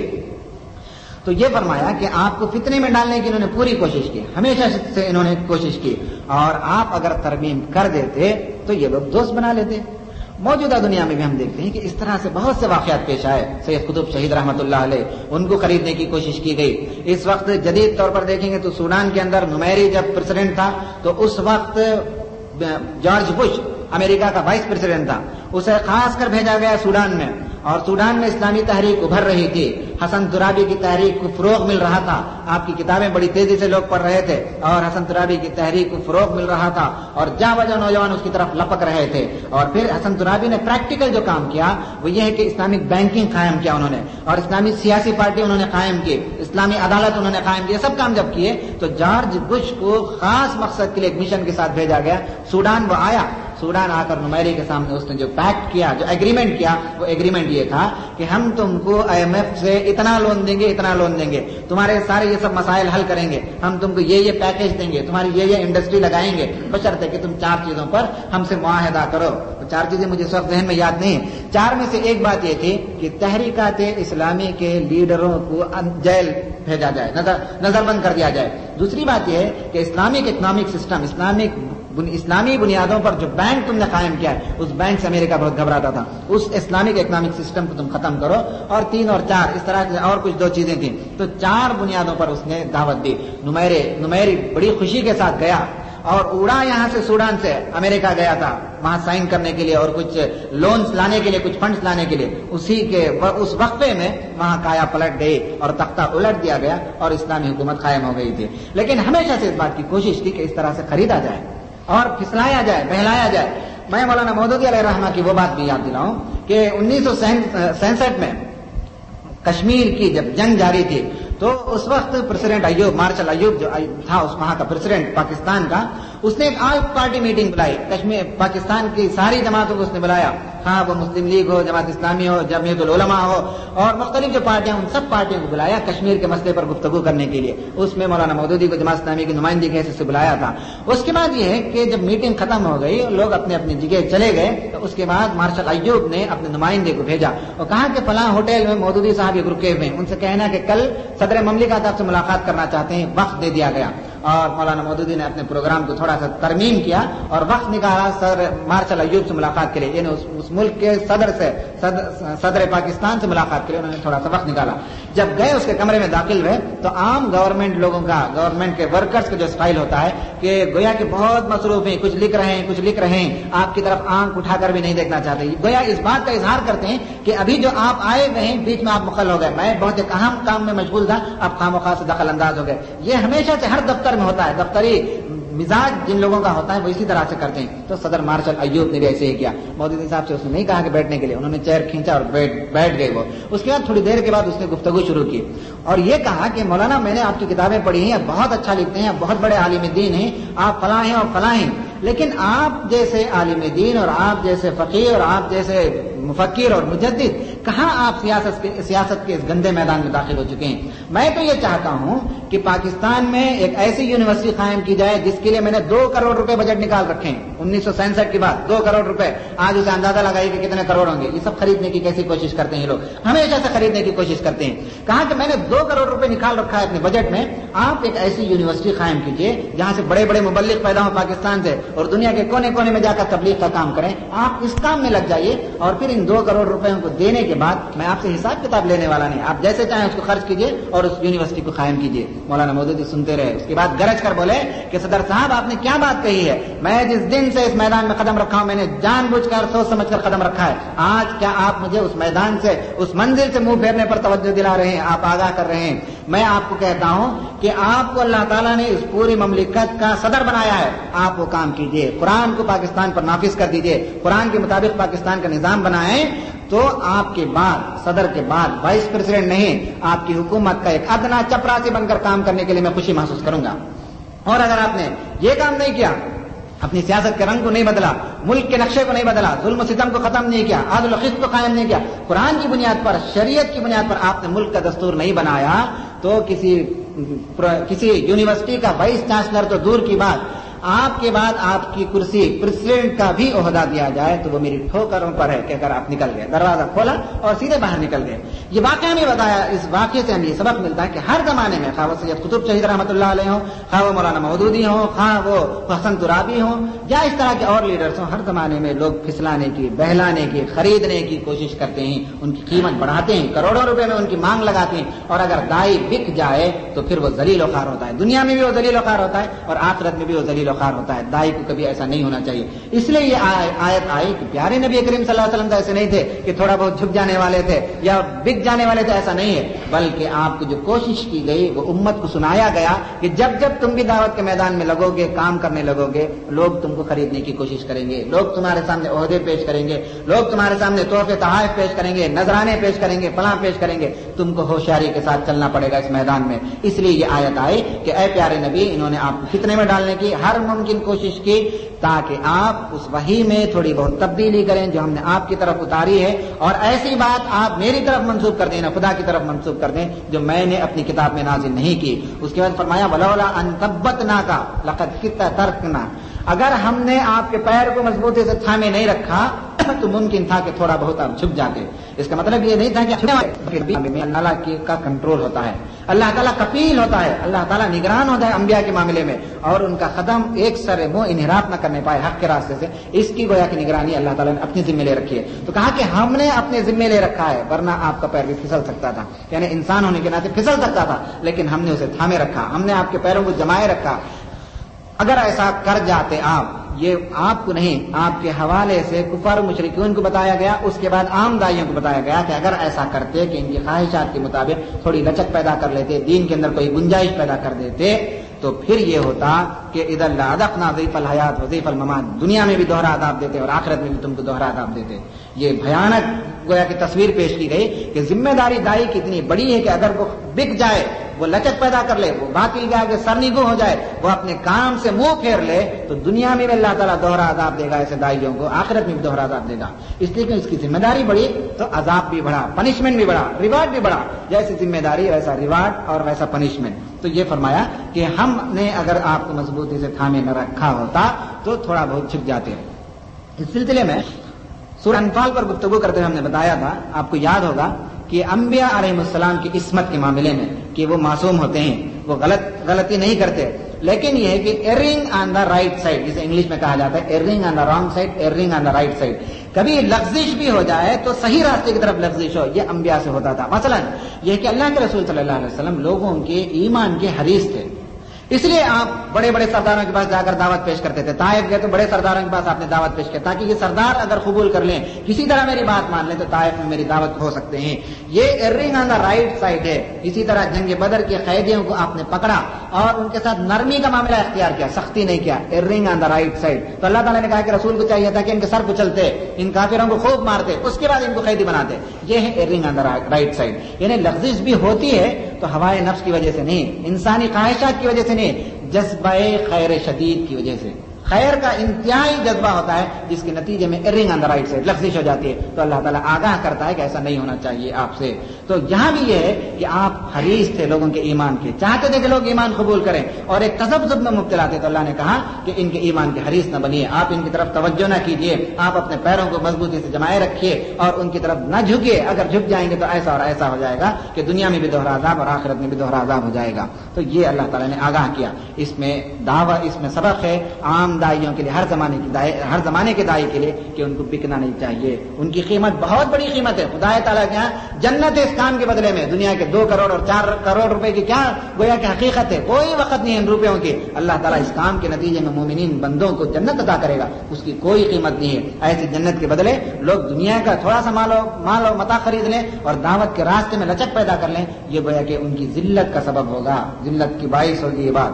تو یہ فرمایا کہ آپ کو فتنے میں ڈالنے کی انہوں نے پوری کوشش کی, ہمیشہ سے انہوں نے کوشش کی, اور آپ اگر ترمیم کر دیتے تو یہ لوگ دوست بنا لیتے. موجودہ دنیا میں بھی ہم دیکھتے ہیں کہ اس طرح سے بہت سے واقعات پیش آئے. سید قطب شہید رحمۃ اللہ علیہ, ان کو خریدنے کی کوشش کی گئی. اس وقت جدید طور پر دیکھیں گے تو سوڈان کے اندر نمیری جب پریزیڈنٹ تھا تو اس وقت جارج بش امریکہ کا وائس پریزیڈنٹ تھا, اسے خاص کر بھیجا گیا سوڈان میں, اور سوڈان میں اسلامی تحریک ابھر رہی تھی. حسن ترابی کی تحریک کو فروغ مل رہا تھا, آپ کی کتابیں بڑی تیزی سے لوگ پڑھ رہے تھے, اور حسن ترابی کی تحریک کو فروغ مل رہا تھا, اور جاں بجا نوجوان اس کی طرف لپک رہے تھے. اور پھر حسن ترابی نے پریکٹیکل جو کام کیا وہ یہ ہے کہ اسلامک بینکنگ قائم کیا انہوں نے, اور اسلامی سیاسی پارٹی انہوں نے قائم کی, اسلامی عدالت انہوں نے قائم کی. سب کام جب کیے تو جارج بش کو خاص مقصد کے لیے ایک مشن کے ساتھ بھیجا گیا سوڈان. وہ آیا, سوڈان آ کر نمیری کے سامنے اس نے جو پیکٹ کیا, جو ایگریمنٹ کیا, وہ ایگریمنٹ یہ تھا کہ ہم تم کو IMF سے اتنا لون دیں گے, اتنا لون دیں گے, تمہارے سارے یہ سب مسائل حل کریں گے, ہم تم کو یہ پیکیج دیں گے, تمہاری یہ انڈسٹری لگائیں گے, بشرطے کہ تم 4 چیزوں پر ہم سے معاہدہ کرو. 4 چیزیں مجھے اس وقت ذہن میں یاد نہیں ہیں. 4 میں سے ایک بات یہ تھی کہ تحریکات اسلامی کے لیڈروں کو جیل بھیجا جائے, نظر بند کر دیا جائے. دوسری بات یہ ہے کہ اسلامک اکنامک سسٹم, اسلامی بنیادوں پر جو بینک تم نے قائم کیا ہے اس بینک سے امریکہ بہت گھبراتا تھا, اس اسلامک اکنامک سسٹم کو تم ختم کرو. اور 3 اور 4 اس طرح سے اور کچھ 2 چیزیں تھیں. تو 4 بنیادوں پر اس نے دعوت دی. نمیری بڑی خوشی کے ساتھ گیا اور اڑا یہاں سے سوڈان سے امریکہ گیا تھا وہاں سائن کرنے کے لیے اور کچھ لونز لانے کے لیے, کچھ فنڈز لانے کے لیے. اسی کے اس وقفے میں وہاں کایا پلٹ گئی اور تختہ الٹ دیا گیا اور اسلامی حکومت قائم ہو گئی تھی. لیکن ہمیشہ سے اس بات کی کوشش کی کہ اس طرح سے خریدا جائے اور پھسلایا جائے, بہلایا جائے. میں مولانا مودودی علیہ الرحمہ کی وہ بات بھی یاد دلاؤں کہ 1967 میں کشمیر کی جب جنگ جاری تھی تو اس وقت پریزیڈنٹ ایوب, مارشل ایوب جو تھا اس وہاں کا پریزیڈنٹ پاکستان کا, اس نے ایک آل پارٹی میٹنگ بلائی. کشمیر پاکستان کی ساری جماعتوں کو اس نے بلایا, ہاں وہ مسلم لیگ ہو, جماعت اسلامی ہو, جمعیت العلماء ہو, اور مختلف جو پارٹیاں, ان سب پارٹیوں کو بلایا کشمیر کے مسئلے پر گفتگو کرنے کے لیے. اس میں مولانا مودودی کو جماعت اسلامی کی نمائندگی کی حیثیت سے بلایا تھا. اس کے بعد یہ ہے کہ جب میٹنگ ختم ہو گئی, لوگ اپنے اپنی جگہ چلے گئے, تو اس کے بعد مارشل ایوب نے اپنے نمائندے کو بھیجا اور کہا کہ فلاں ہوٹل میں مودودی صاحب رکے ہوئے ہیں, ان سے کہنا کہ کل صدر مملکت آپ سے ملاقات کرنا چاہتے ہیں, وقت دے دیا گیا. اور مولانا مودودی نے اپنے پروگرام کو تھوڑا سا ترمیم کیا اور وقت نکالا سر مارشل ایوب سے ملاقات کے لیے، یعنی اس ملک کے صدر پاکستان سے ملاقات کے لیے انہوں نے تھوڑا سا وقت نکالا۔ جب گئے اس کے کمرے میں داخل ہوئے تو عام گورنمنٹ لوگوں کا، گورنمنٹ کے ورکرز کا جو اسٹائل ہوتا ہے کہ گویا کہ بہت مصروف ہیں، کچھ لکھ رہے ہیں، آپ کی طرف آنکھ اٹھا کر بھی نہیں دیکھنا چاہتے، گویا اس بات کا اظہار کرتے ہیں کہ ابھی جو آپ آئے ہوئے ہیں بیچ میں آپ مخل ہو گئے، میں بہت ایک اہم کام میں مشغول تھا، آپ خواہ سے دخل انداز ہو گئے۔ یہ ہمیشہ سے ہر دفتر میں ہوتا ہے، دفتری مزاج جن لوگوں کا ہوتا ہے وہ اسی طرح سے کرتے ہیں۔ تو صدر مارشل ایوب نے بھی ایسے ہی کیا، مودودی صاحب سے اس نے نہیں کہا کہ بیٹھنے کے لیے، انہوں نے چیئر کھینچا اور بیٹھ گئے وہ۔ اس کے بعد تھوڑی دیر کے بعد اس نے گفتگو شروع کی اور یہ کہا کہ مولانا میں نے آپ کی کتابیں پڑھی ہیں، آپ بہت اچھا لکھتے ہیں، آپ بہت بڑے عالم دین ہیں، آپ فلاں ہیں اور فلاں ہیں، لیکن آپ جیسے عالم دین اور آپ جیسے فقیہ اور آپ جیسے مفکر اور مجدد کہاں آپ سیاست کے اس گندے میدان میں داخل ہو چکے ہیں۔ میں تو یہ چاہتا ہوں کہ پاکستان میں ایک ایسی یونیورسٹی قائم کی جائے جس کے لیے میں نے 2 کروڑ روپے بجٹ نکال رکھے ہیں 1967 کے بعد، 2 کروڑ روپے، آج اسے اندازہ لگائیے کہ کتنے کروڑ ہوں گے۔ یہ سب خریدنے کی کیسی کوشش کرتے ہیں یہ لوگ، ہمیشہ سے خریدنے کی کوشش کرتے ہیں۔ کہا کہ میں نے 2 کروڑ روپے نکال رکھا ہے اپنے بجٹ میں، آپ ایک ایسی یونیورسٹی قائم کیجیے جہاں سے بڑے بڑے مبلغ پیدا ہوں پاکستان سے اور دنیا کے کونے کونے میں جا کر تبلیغ کا کام کریں، آپ اس کام میں لگ جائیے اور پھر ان 2 کروڑ روپیوں کو دینے کے بعد میں آپ سے حساب کتاب لینے والا نہیں، آپ جیسے چاہیں اس کو خرچ کیجیے اور اس یونیورسٹی کو قائم کیجیے۔ مولانا مودودی سنتے رہے، اس کے بعد گرج کر بولے کہ صدر صاحب آپ نے کیا بات کہی ہے، میں جس دن سے اس میدان میں قدم رکھا ہوں میں نے جان بوجھ کر سوچ سمجھ کر قدم رکھا ہے، آج کیا آپ مجھے اس میدان سے اس منزل سے منہ پھیرنے پر توجہ دلا رہے ہیں، آپ آگاہ کر رہے ہیں۔ میں آپ کو کہتا ہوں کہ آپ کو اللہ تعالیٰ نے اس پوری مملکت کا صدر بنایا ہے، آپ وہ کام کیجیے، قرآن کو پاکستان پر نافذ کر دیجیے، قرآن کے مطابق پاکستان کا نظام بنائیں، تو آپ کے بعد صدر کے بعد وائس پریزیڈنٹ نہیں، آپ کی حکومت کا ایک ادنا چپراسی بن کر کام کرنے کے لیے میں خوشی محسوس کروں گا۔ اور اگر آپ نے یہ کام نہیں کیا، اپنی سیاست کے رنگ کو نہیں بدلا، ملک کے نقشے کو نہیں بدلا، ظلم و ستم کو ختم نہیں کیا، عدل و قسط کو قائم نہیں کیا، قرآن کی بنیاد پر، شریعت کی بنیاد پر آپ نے ملک کا دستور نہیں بنایا، تو کسی یونیورسٹی کا وائس چانسلر تو دور کی بات، آپ کے بعد آپ کی کرسی پریزیڈنٹ کا بھی عہدہ دیا جائے تو وہ میری ٹھوکروں پر ہے کہ اگر آپ نکل گئے، دروازہ کھولا اور سیدھے باہر نکل گئے۔ یہ واقعہ میں بتایا، اس واقعے سے ہمیں یہ سبق ملتا ہے کہ ہر زمانے میں، خواہ وہ سید قطب شہید رحمۃ اللہ علیہ ہوں، خواہ وہ مولانا مودودی ہوں، خواہ وہ حسن ترابی ہوں یا اس طرح کے اور لیڈرز ہوں، ہر زمانے میں لوگ پھسلانے کی، بہلانے کی، خریدنے کی کوشش کرتے ہیں، ان کی قیمت بڑھاتے ہیں، کروڑوں روپے میں ان کی مانگ لگاتے ہیں، اور اگر دائی بک جائے تو پھر وہ ذلیل و خوار ہوتا ہے، دنیا میں بھی وہ ذلیل و خوار ہوتا ہے اور آخرت میں بھی وہ ذلیل و خوار ہوتا ہے۔ دائی کو کبھی ایسا نہیں ہونا چاہیے، اس لیے یہ آیت آئی کہ پیارے نبی کریم صلی اللہ علیہ وسلم تو ایسے نہیں تھے کہ تھوڑا بہت جھک جانے والے تھے یا بک جانے والے تھے، ایسا نہیں ہے، بلکہ آپ کو جو کوشش کی گئی وہ امت کو سنایا گیا کہ جب جب تم بھی دعوت کے میدان میں لگو گے، کام کرنے لگو گے، لوگ تم کو خریدنے کی کوشش کریں گے، لوگ تمہارے سامنے عہدے پیش کریں گے، لوگ تمہارے سامنے تحفے تحائف پیش کریں گے، نذرانے پیش کریں گے، فلاں پیش کریں گے، تم کو ہوشیاری کے ساتھ چلنا پڑے گا اس میدان میں۔ اس لیے یہ آیت آئی کہ اے پیارے نبی، انہوں نے آپ کو فتنے میں ڈالنے کی ہر ممکن کوشش کی تاکہ آپ اس وحی میں تھوڑی بہت تبدیلی کریں جو ہم نے آپ کی طرف اتاری ہے، اور ایسی بات آپ میری طرف منسوب کر دیں، نہ خدا کی طرف منسوب کر دیں جو میں نے اپنی کتاب میں نازل نہیں کی۔ اس کے بعد فرمایا ولولا ان ثبتناک لقد کدت ترکنا، اگر ہم نے آپ کے پیر کو مضبوطی سے تھامے نہیں رکھا تو ممکن تھا کہ تھوڑا بہت آپ جھک جاتے۔ اس کا مطلب یہ نہیں تھا کہ اللہ تعالیٰ کا کنٹرول ہوتا ہے، اللہ تعالیٰ کفیل ہوتا ہے، اللہ تعالیٰ نگران ہوتا ہے انبیاء کے معاملے میں، اور ان کا قدم ایک سر منہ انحراف نہ کرنے پائے حق کے راستے سے، اس کی گویا کی نگرانی اللہ تعالیٰ نے اپنی ذمہ لے رکھی ہے۔ تو کہا کہ ہم نے اپنے ذمہ لے رکھا ہے، ورنہ آپ کا پیر بھی پھسل سکتا تھا، یعنی انسان ہونے کے ناطے پھسل سکتا تھا، لیکن ہم نے اسے تھامے رکھا، ہم نے آپ کے پیروں کو جمائے رکھا۔ اگر ایسا کر جاتے آپ، یہ آپ کو نہیں، آپ کے حوالے سے کفار مشرکین کو بتایا گیا، اس کے بعد عام داعیوں کو بتایا گیا کہ اگر ایسا کرتے کہ ان کی خواہشات کے مطابق تھوڑی لچک پیدا کر لیتے، دین کے اندر کوئی گنجائش پیدا کر دیتے، تو پھر یہ ہوتا کہ اذا لأذقنا ضیف الحیات وضیف الممات، دنیا میں بھی دوہرا عذاب دیتے اور آخرت میں بھی تم کو دوہرا عذاب دیتے۔ یہ بھیانک گویا کی تصویر پیش کی گئی کہ ذمہ داری دائی کی اتنی بڑی ہے کہ اگر وہ بک جائے، وہ لچک پیدا کر لے، وہ باطل کے آگے سرنگو ہو جائے، وہ اپنے کام سے منہ پھیر لے، تو دنیا میں بھی اللہ تعالیٰ دوہرا عذاب دے گا ایسے داعیوں کو، آخرت میں بھی دوہرا عذاب دے گا۔ اس لیے کہ اس کی ذمہ داری بڑی تو عذاب بھی بڑھا، پنشمنٹ بھی بڑھا، ریوارڈ بھی بڑھا، جیسی ذمہ داری ویسا ریوارڈ اور ویسا پنشمنٹ۔ تو یہ فرمایا کہ ہم نے اگر آپ کو مضبوطی سے تھامے نہ رکھا ہوتا تو تھوڑا بہت چھپ جاتے۔ اس سلسلے میں سورہ انفال پر گفتگو کرتے ہوئے ہم نے بتایا تھا، آپ کو یاد ہوگا کہ انبیاء علیہ السلام کی عصمت کے معاملے میں کہ وہ معصوم ہوتے ہیں، وہ غلطی نہیں کرتے، لیکن یہ ہے کہ erring on the right side, جسے انگلش میں کہا جاتا ہے erring on the wrong side, erring on the right side. کبھی لغزش بھی ہو جائے تو صحیح راستے کی طرف لغزش ہو، یہ انبیاء سے ہوتا تھا. مثلا یہ کہ اللہ کے رسول صلی اللہ علیہ وسلم لوگوں کے ایمان کے حریص تھے، اس لیے آپ بڑے بڑے سرداروں کے پاس جا کر دعوت پیش کرتے تھے. طائف گئے تو بڑے سرداروں کے پاس آپ نے دعوت پیش کی تاکہ یہ سردار اگر قبول کر لیں، کسی طرح میری بات مان لیں تو طائف میں میری دعوت ہو سکتے ہیں. یہ ایرنگ آن دا رائٹ سائڈ ہے. اسی طرح جنگ بدر کے قیدیوں کو آپ نے پکڑا اور ان کے ساتھ نرمی کا معاملہ اختیار کیا، سختی نہیں کیا، ایرنگ آن دا رائٹ سائڈ. تو اللہ تعالیٰ نے کہا کہ رسول کو چاہیے تھا کہ ان کے سر کچلتے، ان کافروں کو خوب مارتے، اس کے بعد ان کو قیدی بناتے. یہ ہے erring on the right side. یعنی لغزش بھی ہوتی ہے تو ہوائے نفس کی وجہ سے نہیں، انسانی خواہشات کی وجہ سے نہیں، جذبہ خیر شدید کی وجہ سے. خیر کا انتہائی جذبہ ہوتا ہے جس کے نتیجے میں ایرنگ آن دا رائٹ سائڈ، لغزش ہو جاتی ہے. تو اللہ تعالیٰ آگاہ کرتا ہے کہ ایسا نہیں ہونا چاہیے آپ سے. تو یہاں بھی یہ ہے کہ آپ حریص تھے لوگوں کے ایمان کے، چاہتے تھے کہ لوگ ایمان قبول کریں اور ایک تذبذب میں مبتلا تھے. تو اللہ نے کہا کہ ان کے ایمان کے حریص نہ بنیے، آپ ان کی طرف توجہ نہ کیجیے، آپ اپنے پیروں کو مضبوطی سے جمائے رکھیے اور ان کی طرف نہ جھکیے. اگر جھک جائیں گے تو ایسا اور ایسا ہو جائے گا کہ دنیا میں بھی دوہرا عذاب اور آخرت میں بھی دوہرا عذاب ہو جائے گا. تو یہ اللہ تعالیٰ نے آگاہ کیا. اس میں دعویٰ، اس میں سبق ہے عام داعیوں کے لیے، ہر زمانے کے داعی کے لیے کہ ان کو بکنا نہیں چاہیے. ان کی قیمت بہت بڑی قیمت ہے. خدا تعالیٰ کے یہاں جنت اس کام کے بدلے میں دنیا کے 2 کروڑ اور 4 کروڑ روپے کی کیا گویا کہ حقیقت ہے، کوئی وقت نہیں ہے ان روپیوں کی. اللہ تعالیٰ اس کام کے نتیجے میں مومنین بندوں کو جنت عطا کرے گا، اس کی کوئی قیمت نہیں ہے. ایسی جنت کے بدلے لوگ دنیا کا تھوڑا سا مال و متاع خرید لیں اور دعوت کے راستے میں لچک پیدا کر لیں، یہ گویا کہ ان کی ذلت کا سبب ہوگا، ذلت کی باعث ہوگی یہ بات.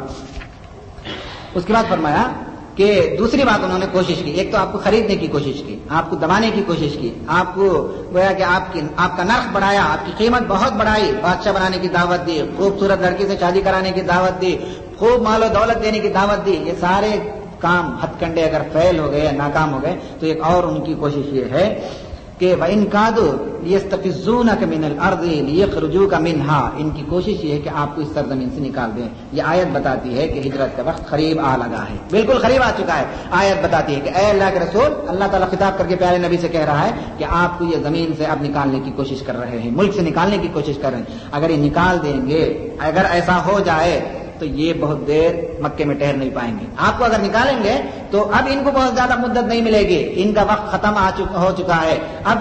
اس کے بعد فرمایا کہ دوسری بات انہوں نے کوشش کی. ایک تو آپ کو خریدنے کی کوشش کی، آپ کو دبانے کی کوشش کی، آپ کو گویا کہ آپ کا نرخ بڑھایا، آپ کی قیمت بہت بڑھائی، بادشاہ بنانے کی دعوت دی، خوبصورت لڑکی سے شادی کرانے کی دعوت دی، خوب مال و دولت دینے کی دعوت دی. یہ سارے کام ہتھ کنڈے اگر فیل ہو گئے، ناکام ہو گئے تو ایک اور ان کی کوشش یہ ہے کہ وَإِن كَادُوا لِيَسْتَفِزُّونَكَ مِنَ الْأَرْضِ لِيَخْرُجُوكَ مِنْهَا. ان کی کوشش یہ ہے کہ آپ کو اس سرزمین سے نکال دیں. یہ آیت بتاتی ہے کہ ہجرت کا وقت قریب آ لگا ہے، بالکل قریب آ چکا ہے. آیت بتاتی ہے کہ اے اللہ کے رسول، اللہ تعالیٰ خطاب کر کے پیارے نبی سے کہہ رہا ہے کہ آپ کو یہ زمین سے اب نکالنے کی کوشش کر رہے ہیں، ملک سے نکالنے کی کوشش کر رہے ہیں. اگر یہ نکال دیں گے، اگر ایسا ہو جائے تو یہ بہت دیر مکے میں ٹھہر نہیں پائیں گے. آپ کو اگر نکالیں گے تو اب ان کو بہت زیادہ مدت نہیں ملے گی، ان کا وقت ختم ہو چکا ہے. اب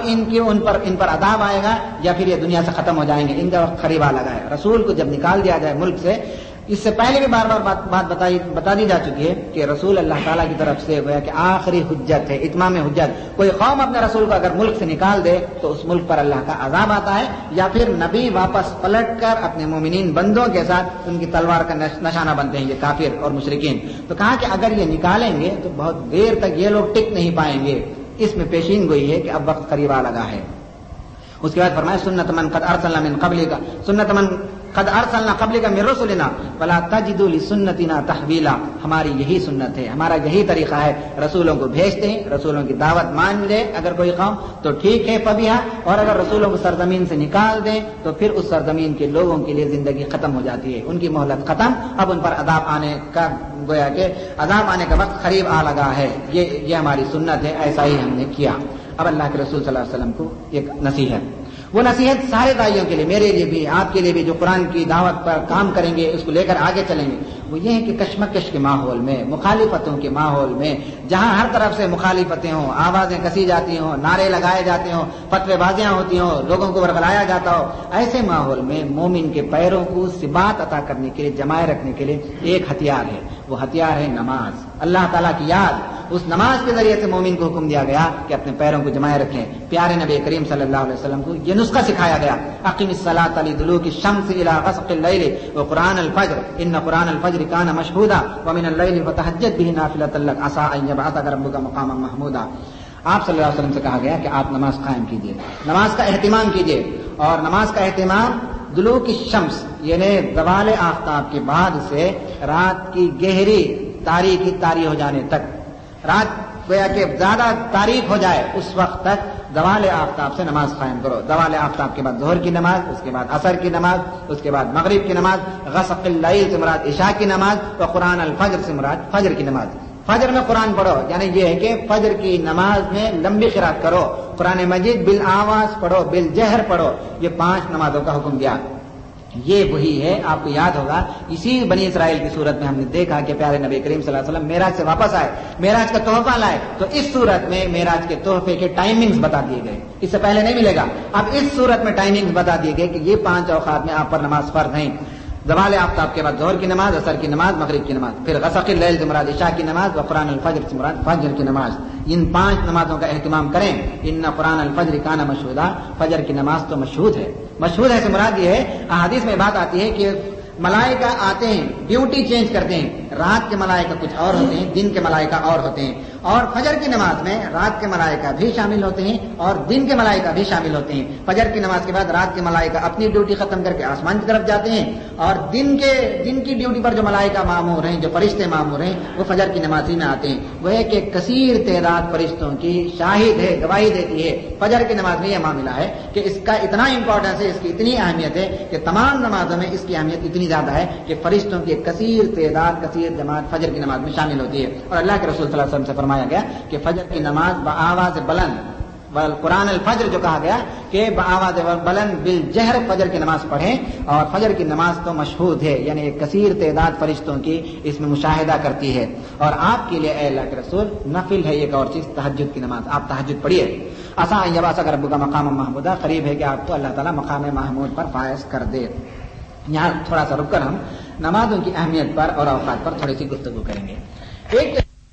ان پر عذاب آئے گا یا پھر یہ دنیا سے ختم ہو جائیں گے. ان کا وقت قریب آ لگا ہے. رسول کو جب نکال دیا جائے ملک سے، اس سے پہلے بھی بار بار بات بتا دی جا چکی ہے کہ رسول اللہ تعالیٰ کی طرف سے گویا کہ آخری حجت ہے، اتمام حجت. کوئی قوم اپنے رسول کو اگر ملک سے نکال دے تو اس ملک پر اللہ کا عذاب آتا ہے، یا پھر نبی واپس پلٹ کر اپنے مومنین بندوں کے ساتھ ان کی تلوار کا نشانہ بنتے ہیں، یہ کافر اور مشرکین. تو کہا کہ اگر یہ نکالیں گے تو بہت دیر تک یہ لوگ ٹک نہیں پائیں گے. اس میں پیشین گوئی ہے کہ اب وقت قریب آ لگا ہے. اس کے بعد فرمایا سنت من قد ارسلنا من قبلک، سنت من قد ارسلنا قبلک من رسلنا ولا تجد لسنتنا تحویلا. ہماری یہی سنت ہے، ہمارا یہی طریقہ ہے. رسولوں کو بھیجتے ہیں، رسولوں کی دعوت مان لے اگر کوئی قوم تو ٹھیک ہے، فبیہا. اور اگر رسولوں کو سرزمین سے نکال دیں تو پھر اس سرزمین کے لوگوں کے لیے زندگی ختم ہو جاتی ہے، ان کی مہلت ختم. اب ان پر عذاب آنے کا گویا کہ عذاب آنے کا وقت قریب آ لگا ہے. یہ ہماری سنت ہے، ایسا ہی ہم نے کیا. اب اللہ کے رسول صلی اللہ علیہ وسلم کو ایک نصیحت، وہ نصیحت سارے داعیوں کے لیے، میرے لیے بھی، آپ کے لیے بھی، جو قرآن کی دعوت پر کام کریں گے، اس کو لے کر آگے چلیں گے. وہ یہ ہے کہ کشمکش کے ماحول میں، مخالفتوں کے ماحول میں، جہاں ہر طرف سے مخالفتیں ہوں، آوازیں کسی جاتی ہوں، نعرے لگائے جاتے ہوں، فتوے بازیاں ہوتی ہوں، لوگوں کو ورغلایا جاتا ہو، ایسے ماحول میں مومن کے پیروں کو ثبات عطا کرنے کے لیے، جمائے رکھنے کے لیے ایک ہتھیار ہے. وہ ہتھیار ہے نماز، اللہ تعالیٰ کی یاد. اس نماز کے ذریعے سے مومن کو حکم دیا گیا کہ اپنے پیروں کو جمائے رکھیں. پیارے نبی کریم صلی اللہ علیہ وسلم کو یہ نسخہ سکھایا گیا. اقم الصلاۃ لدلوک الشمس الى غسق الليل وقرآن الفجر ان قرآن الفجر كان مشهودا ومن الليل فتهجد به نافلة لك عسى ان يبعثك ربك مقاما محمودا. آپ صلی اللہ علیہ وسلم سے کہا گیا کہ آپ نماز قائم کیجئے، نماز کا اہتمام کیجئے. اور نماز کا اہتمام دلوک الشمس یعنی زوال آفتاب کے بعد سے رات کی گہری تاریکی طاری ہو جانے تک، رات گویا کہ زیادہ تاریک ہو جائے اس وقت تک زوال آفتاب سے نماز قائم کرو. زوال آفتاب کے بعد ظہر کی نماز، اس کے بعد عصر کی نماز، اس کے بعد مغرب کی نماز، غسق اللیل سے مراد عشاء کی نماز، اور قرآن الفجر سے مراد فجر کی نماز. فجر میں قرآن پڑھو، یعنی یہ ہے کہ فجر کی نماز میں لمبی قرات کرو، قرآن مجید بالآواز پڑھو، بالجہر پڑھو. یہ 5 نمازوں کا حکم دیا. یہ وہی ہے. آپ کو یاد ہوگا اسی بنی اسرائیل کی صورت میں ہم نے دیکھا کہ پیارے نبی کریم صلی اللہ علیہ وسلم معراج سے واپس آئے, معراج کا تحفہ لائے, تو اس صورت میں معراج کے تحفے کے ٹائمنگز بتا دیے گئے. اس سے پہلے نہیں ملے گا. اب اس صورت میں ٹائمنگز بتا دیے گئے کہ یہ 5 اوقات میں آپ پر نماز فرض ہیں. زوال آفتاب کے بعد ظہر کی نماز, عصر کی نماز, مغرب کی نماز, پھر غسق اللیل سے مراد عشاء کی نماز, و قرآن الفجر سے مراد فجر کی نماز. ان 5 نمازوں کا اہتمام کریں. ان قرآن الفجر کان مشہودا, فجر کی نماز تو مشہود ہے. مشہود ہے سے مراد یہ ہے, احادیث میں بات آتی ہے کہ ملائکہ آتے ہیں, ڈیوٹی چینج کرتے ہیں. رات کے ملائکہ کچھ اور ہوتے ہیں, دن کے ملائکہ اور ہوتے ہیں. اور فجر کی نماز میں رات کے ملائکہ بھی شامل ہوتے ہیں اور دن کے ملائکہ بھی شامل ہوتے ہیں. فجر کی نماز کے بعد رات کے ملائکہ اپنی ڈیوٹی ختم کر کے آسمان کی طرف جاتے ہیں, اور دن کی ڈیوٹی پر جو ملائکہ مامور ہیں, جو فرشتے مامور ہیں, وہ فجر کی نماز ہی میں آتے ہیں. وہ ہے کہ کثیر تعداد فرشتوں کی شاہد ہے, گواہی دیتی ہے. فجر کی نماز میں یہ معاملہ ہے کہ اس کا اتنا امپورٹنس ہے, اس کی اتنی اہمیت ہے کہ تمام نمازوں میں اس کی اہمیت اتنی زیادہ ہے کہ فرشتوں کی کثیر تعداد, کثیر جماعت فجر کی نماز میں شامل ہوتی ہے. اور اللہ کے رسول صلی اللہ علیہ وسلم سے فرمایا گیا کہ فجر کی نماز بآواز بلند, قرآن الفجر جو کہا گیا کہ بآواز بلند بالجہر فجر کی نماز پڑھیں. اور فجر کی نماز تو مشہود ہے, یعنی ایک کثیر تعداد فرشتوں کی اس میں مشاہدہ کرتی ہے. اور آپ کے لیے اے اللہ کے رسول نفل ہے ایک اور چیز, تہجد کی نماز. آپ تہجد پڑھیے. عسیٰ ان یبعثک ربک مقاما محمودا, قریب ہے کہ آپ کو اللہ تعالیٰ مقام محمود پر فائز کر دے. یہاں تھوڑا سا رک کر ہم نمازوں کی اہمیت پر اور اوقات پر تھوڑی سی گفتگو کریں گے. ایک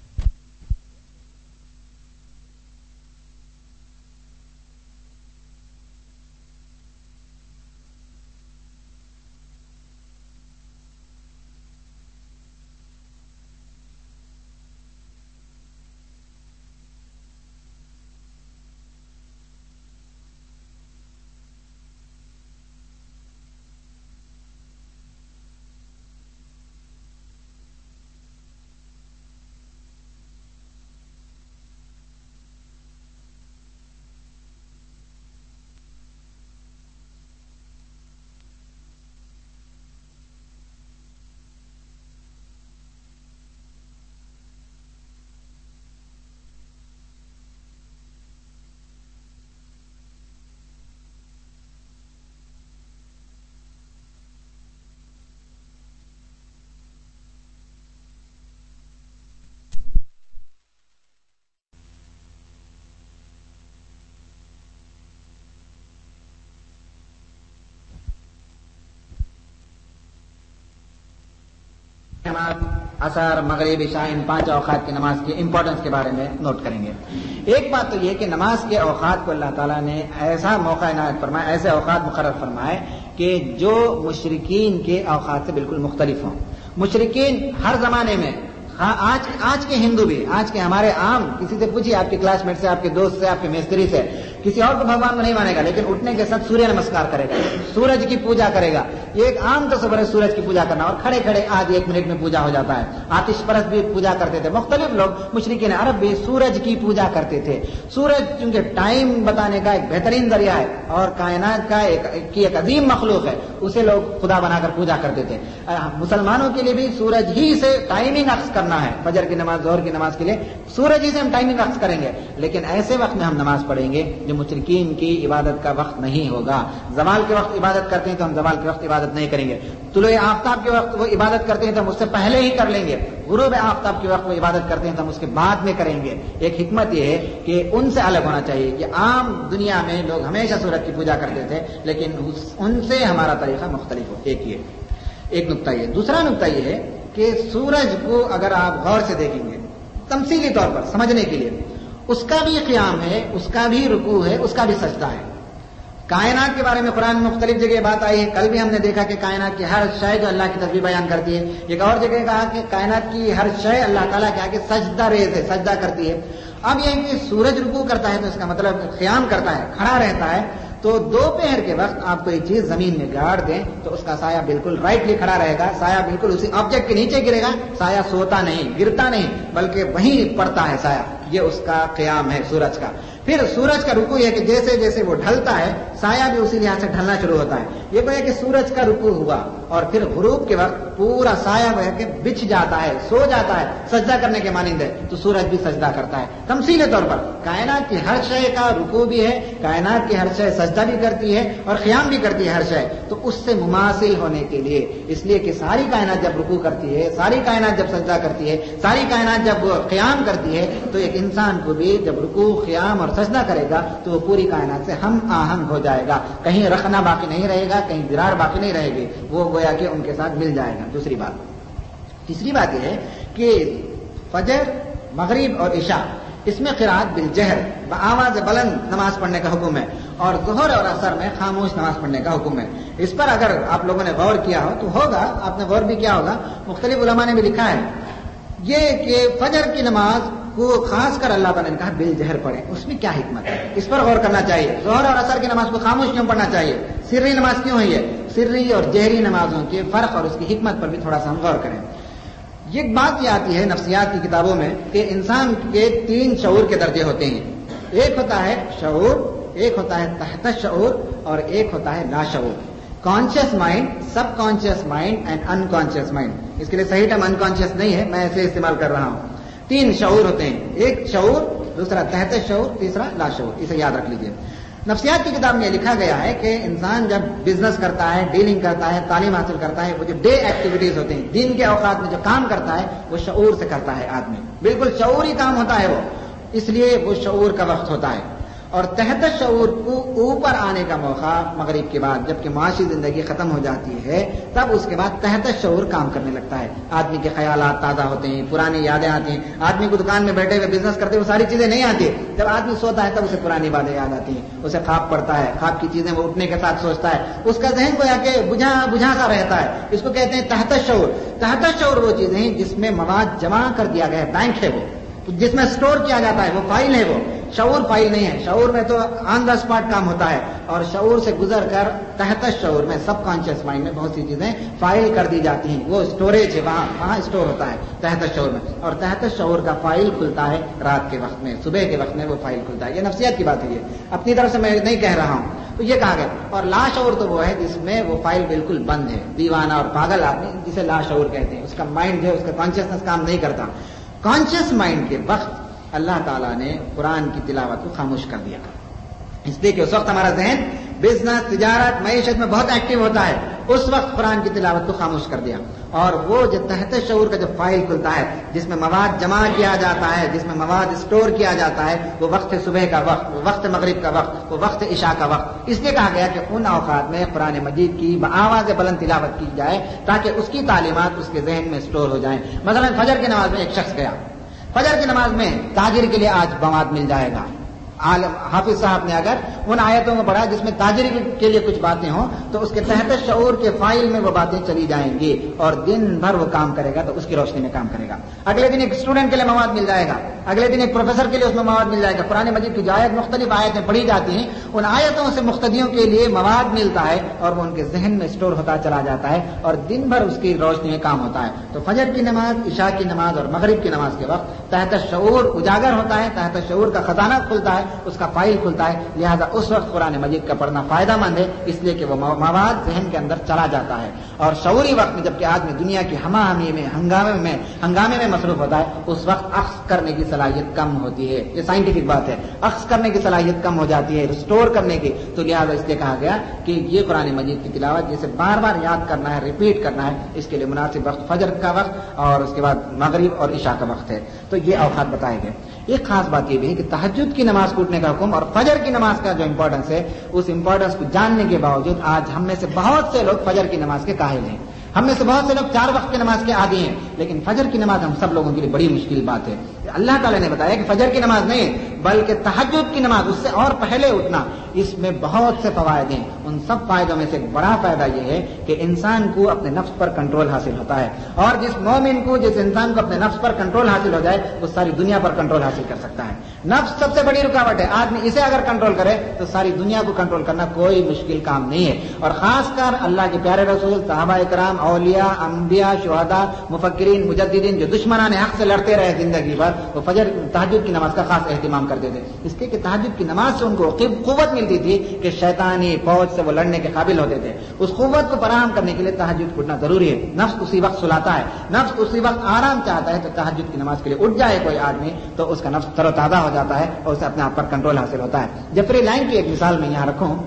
نماز عصر مغرب عشاء ان 5 اوقات کی نماز کی امپورٹنس کے بارے میں نوٹ کریں گے. ایک بات تو یہ کہ نماز کے اوقات کو اللہ تعالیٰ نے ایسا موقع عنایت فرمایا, ایسے اوقات مقرر فرمائے کہ جو مشرکین کے اوقات سے بالکل مختلف ہوں. مشرکین ہر زمانے میں, آج کے ہندو بھی, آج کے ہمارے عام کسی سے پوچھیے, آپ کے کلاس میٹ سے, آپ کے دوست سے, آپ کے مستری سے, کسی اور کو بھگوان کو نہیں مانے گا, لیکن اٹھنے کے ساتھ سوریہ نمسکار کرے گا, سورج کی پوجا کرے گا. یہ ایک عام تصور ہے سورج کی پوجا کرنا, اور کھڑے کھڑے آج 1 منٹ میں پوجا ہو جاتا ہے. آتش پرست بھی پوجا کرتے تھے, مختلف لوگ مشرکین عرب بھی سورج کی پوجا کرتے تھے. سورج چونکہ ٹائم بتانے کا ایک بہترین ذریعہ ہے اور کائنات کا ایک عظیم مخلوق ہے, اسے لوگ خدا بنا کر پوجا کرتے تھے. مسلمانوں کے لیے بھی سورج ہی سے ٹائمنگ عکس کرنا ہے. فجر کی نماز, ظہر کی نماز کے لیے سورج ہی سے ہم ٹائمنگ عکس کریں گے, لیکن ایسے وقت میں ہم نماز پڑھیں گے جو مشرکین کی عبادت کا وقت نہیں ہوگا. زوال کے وقت عبادت کرتے ہیں تو ہم زوال کے وقت عبادت نہیں کریں گے. طلوع آفتاب کے وقت وہ عبادت کرتے ہیں تو ہم اس سے پہلے ہی کر لیں گے. غروب آفتاب کے وقت وہ عبادت کرتے ہیں تو ہم اس کے بعد میں کریں گے. ایک حکمت یہ ہے کہ ان سے الگ ہونا چاہیے کہ عام دنیا میں لوگ ہمیشہ سورج کی پوجا کرتے تھے, لیکن ان سے ہمارا طریقہ مختلف ہو. ایک نقطہ یہ. دوسرا نقطہ یہ ہے کہ سورج کو اگر آپ غور سے دیکھیں گے تمثیلی طور پر سمجھنے کے لیے, اس کا بھی قیام ہے, اس کا بھی رکوع ہے, اس کا بھی سجدہ ہے. کائنات کے بارے میں قرآن میں مختلف جگہ بات آئی ہے. کل بھی ہم نے دیکھا کہ کائنات کی ہر شے جو اللہ کی تسبیح بیان کرتی ہے. ایک اور جگہ کہا کہ کائنات کی ہر شے اللہ تعالیٰ کے آگے سجدہ ریز ہے, سجدہ کرتی ہے. اب یہ کہ سورج رکوع کرتا ہے تو اس کا مطلب قیام کرتا ہے, کھڑا رہتا ہے. تو دوپہر کے وقت آپ کوئی چیز زمین میں گاڑ دیں تو اس کا سایہ بالکل رائٹلی کھڑا رہے گا, سایہ بالکل اسی آبجیکٹ کے نیچے گرے گا, سایہ سوتا نہیں, گرتا نہیں, بلکہ وہیں پڑتا ہے سایہ. یہ اس کا قیام ہے سورج کا. پھر سورج کا رکوع یہ کہ جیسے جیسے وہ ڈھلتا ہے سایہ بھی اسی لحاظ سے ڈھلنا شروع ہوتا ہے. یہ گویا کہ سورج کا رکوع ہوا اور پھر غروب کے وقت پورا سایہ گویا کہ بچھ جاتا ہے, سو جاتا ہے, سجدہ کرنے کے مانند ہے, تو سورج بھی سجدہ کرتا ہے. تمثیلی طور پر کائنات کی ہر شے کا رکوع بھی ہے, کائنات کی ہر شے سجدہ بھی کرتی ہے اور قیام بھی کرتی ہے ہر شے, تو اس سے مماثل ہونے کے لیے, اس لیے کہ ساری کائنات جب رکوع کرتی ہے, ساری کائنات جب سجدہ کرتی ہے, ساری کائنات جب قیام کرتی ہے, تو ایک انسان کو بھی جب رکوع قیام اور سجدہ کرے گا تو وہ پوری کائنات سے ہم آہنگ ہو جائے گا, کہیں رخنا باقی نہیں رہے گا, کہیں درار باقی نہیں رہے گی, وہ گویا کہ ان کے ساتھ مل جائے گا. دوسری بات, تیسری بات یہ ہے کہ فجر, مغرب اور عشاء اس میں قرات بالجہر بآواز بلند نماز پڑھنے کا حکم ہے, اور ظہر اور عصر میں خاموش نماز پڑھنے کا حکم ہے. اس پر اگر آپ لوگوں نے غور کیا ہو تو ہوگا, آپ نے غور بھی کیا ہوگا, مختلف علماء نے بھی لکھا ہے یہ کہ فجر کی نماز کو خاص کر اللہ تعالیٰ نے کہا بالجہر پڑھیں. اس میں کیا حکمت ہے, اس پر غور کرنا چاہیے. ظہر اور عصر کی نماز کو خاموش کیوں پڑھنا چاہیے, سری نماز کیوں ہے, یہ سری اور جہری نمازوں کے فرق اور اس کی حکمت پر بھی تھوڑا سا ہم غور کریں. یہ بات یہ آتی ہے نفسیات کی کتابوں میں کہ انسان کے 3 شعور کے درجے ہوتے ہیں. ایک ہوتا ہے شعور, ایک ہوتا ہے تحت شعور, اور ایک ہوتا ہے لا شعور. Conscious mind, subconscious mind and unconscious mind. اس کے لیے صحیح ٹرم انکانشیس نہیں ہے, میں ایسے استعمال کر رہا ہوں. 3 شعور ہوتے ہیں, ایک شعور, دوسرا تحت شعور, تیسرا لا شعور. اسے یاد رکھ لیجئے. نفسیات کی کتاب میں لکھا گیا ہے کہ انسان جب بزنس کرتا ہے, ڈیلنگ کرتا ہے, تعلیم حاصل کرتا ہے, وہ جو ڈے ایکٹیویٹیز ہوتے ہیں, دن کے اوقات میں جو کام کرتا ہے وہ شعور سے کرتا ہے. آدمی بالکل شعوری کام ہوتا ہے وہ, اس لیے وہ شعور کا وقت ہوتا ہے. اور تحت شعور کو اوپر آنے کا موقع مغرب کے بعد, جبکہ معاشی زندگی ختم ہو جاتی ہے, تب اس کے بعد تحت شعور کام کرنے لگتا ہے. آدمی کے خیالات تازہ ہوتے ہیں, پرانی یادیں آتی ہیں. آدمی کو دکان میں بیٹھے ہوئے بزنس کرتے ہوئے ساری چیزیں نہیں آتی, جب آدمی سوتا ہے تب اسے پرانی باتیں یاد آتی ہیں. اسے خواب پڑتا ہے, خواب کی چیزیں وہ اٹھنے کے ساتھ سوچتا ہے, اس کا ذہن گویا کہ بجھا سا رہتا ہے. اس کو کہتے ہیں تحت شعور. تحت شعور وہ چیزیں ہیں جس میں مواد جمع کر دیا گیا ہے, بینک ہے وہ, جس میں اسٹور کیا جاتا ہے, وہ فائل ہے وہ. شعور فائل نہیں ہے. شعور میں تو آن دا اسپاٹ کام ہوتا ہے, اور شعور سے گزر کر تحت شعور میں, سب کانشیس مائنڈ میں بہت سی چیزیں فائل کر دی جاتی ہیں. وہ اسٹوریج ہے, وہاں اسٹور ہوتا ہے تحت شعور میں. اور تحت شعور کا فائل کھلتا ہے رات کے وقت میں, صبح کے وقت میں وہ فائل کھلتا ہے. یہ نفسیات کی بات ہے, یہ اپنی طرف سے میں نہیں کہہ رہا ہوں. تو یہ کہا گیا. اور لا شعور تو وہ ہے جس میں وہ فائل بالکل بند ہے. دیوانہ اور پاگل آدمی جسے لا شعور کہتے ہیں, اس کا مائنڈ جو ہے, اس کا کانشیسنس کام نہیں کرتا. کانشیس مائنڈ کے وقت اللہ تعالیٰ نے قرآن کی تلاوت کو خاموش کر دیا, اس لیے کہ اس وقت ہمارا ذہن بزنس, تجارت, معیشت میں بہت ایکٹیو ہوتا ہے. اس وقت قرآن کی تلاوت کو خاموش کر دیا. اور وہ جو تحت شعور کا جو فائل کھلتا ہے, جس میں مواد جمع کیا جاتا ہے, جس میں مواد اسٹور کیا جاتا ہے, وہ وقت صبح کا وقت, وہ وقت مغرب کا وقت, وہ وقت عشاء کا وقت. اس لیے کہا گیا کہ ان اوقات میں قرآن مجید کی بآواز بلند تلاوت کی جائے تاکہ اس کی تعلیمات اس کے ذہن میں اسٹور ہو جائیں. مثلا فجر کی نماز میں ایک شخص گیا, فجر کی نماز میں تاجر کے لیے آج مواد مل جائے گا. عالم حافظ صاحب نے اگر ان آیتوں کو پڑھا جس میں تاجری کے لیے کچھ باتیں ہوں, تو اس کے تحت شعور کے فائل میں وہ باتیں چلی جائیں گی, اور دن بھر وہ کام کرے گا تو اس کی روشنی میں کام کرے گا. اگلے دن ایک اسٹوڈنٹ کے لیے مواد مل جائے گا, اگلے دن ایک پروفیسر کے لیے اس میں مواد مل جائے گا. قرآن مجید کی جو آیت مختلف آیتیں پڑھی جاتی ہیں, ان آیتوں سے مقتدیوں کے لیے مواد ملتا ہے, اور وہ ان کے ذہن میں اسٹور ہوتا چلا جاتا ہے, اور دن بھر اس کی روشنی میں کام ہوتا ہے. تو فجر کی نماز, عشاء کی نماز اور مغرب کی نماز کے وقت تحت شعور اجاگر ہوتا ہے, تحت شعور کا خزانہ کھلتا ہے, اس کا فائل کھلتا ہے. لہذا اس وقت قرآن مجید کا پڑھنا فائدہ مند ہے, اس لیے کہ وہ مواد ذہن کے اندر چلا جاتا ہے. اور شعوری وقت میں جبکہ آدمی دنیا کی ہما ہمی میں, ہنگامے میں مصروف ہوتا ہے, اس وقت اخذ کرنے کی صلاحیت کم ہوتی ہے. یہ سائنٹیفک بات ہے, اخذ کرنے کی صلاحیت کم ہو جاتی ہے, اسٹور کرنے کی. تو لہذا اس لیے کہا گیا کہ یہ قرآن مجید کی تلاوت جسے بار بار یاد کرنا ہے, ریپیٹ کرنا ہے, اس کے لیے مناسب وقت فجر کا وقت اور اس کے بعد مغرب اور عشاء کا وقت ہے. تو یہ اوقات بتائے گئے. ایک خاص بات یہ بھی ہے کہ تہجد کی نماز کو اٹھنے کا حکم اور فجر کی نماز کا جو امپورٹنس ہے, اس امپورٹنس کو جاننے کے باوجود آج ہم میں سے بہت سے لوگ فجر کی نماز کے قائل ہیں. ہم میں سے بہت سے لوگ 4 وقت کی نماز کے عادی ہیں, لیکن فجر کی نماز ہم سب لوگوں کے لیے بڑی مشکل بات ہے. اللہ تعالیٰ نے بتایا کہ فجر کی نماز نہیں بلکہ تہجد کی نماز, اس سے اور پہلے اٹھنا. اس میں بہت سے فوائد ہیں. ان سب فائدوں میں سے ایک بڑا فائدہ یہ ہے کہ انسان کو اپنے نفس پر کنٹرول حاصل ہوتا ہے, اور جس مومن کو, جس انسان کو اپنے نفس پر کنٹرول حاصل ہو جائے وہ ساری دنیا پر کنٹرول حاصل کر سکتا ہے. نفس سب سے بڑی رکاوٹ ہے. آدمی اسے اگر کنٹرول کرے تو ساری دنیا کو کنٹرول کرنا کوئی مشکل کام نہیں ہے. اور خاص کر اللہ کے پیارے رسول, صحابہ کرام, اولیاء, انبیاء, شہداء, مفکرین, مجددین جو دشمنان حق سے لڑتے رہے زندگی بھر, وہ فجر تہجد کی نماز کا خاص اہتمام کرتے تھے, اس لیے کہ تہجد کی نماز سے ان کو قوت ملتی تھی کہ شیطانی فوج سے وہ لڑنے کے قابل ہوتے تھے. اس قوت کو فراہم کرنے کے لیے تہجد پڑھنا ضروری ہے. نفس اسی وقت سلاتا ہے, نفس اسی وقت آرام چاہتا ہے, تو تہجد کی نماز کے لیے اٹھ جائے کوئی آدمی تو اس کا نفس تر و تازہ ہو جاتا ہے اور اسے اپنے آپ پر کنٹرول حاصل ہوتا ہے. جیفری لائن کی ایک مثال میں یہاں رکھوں,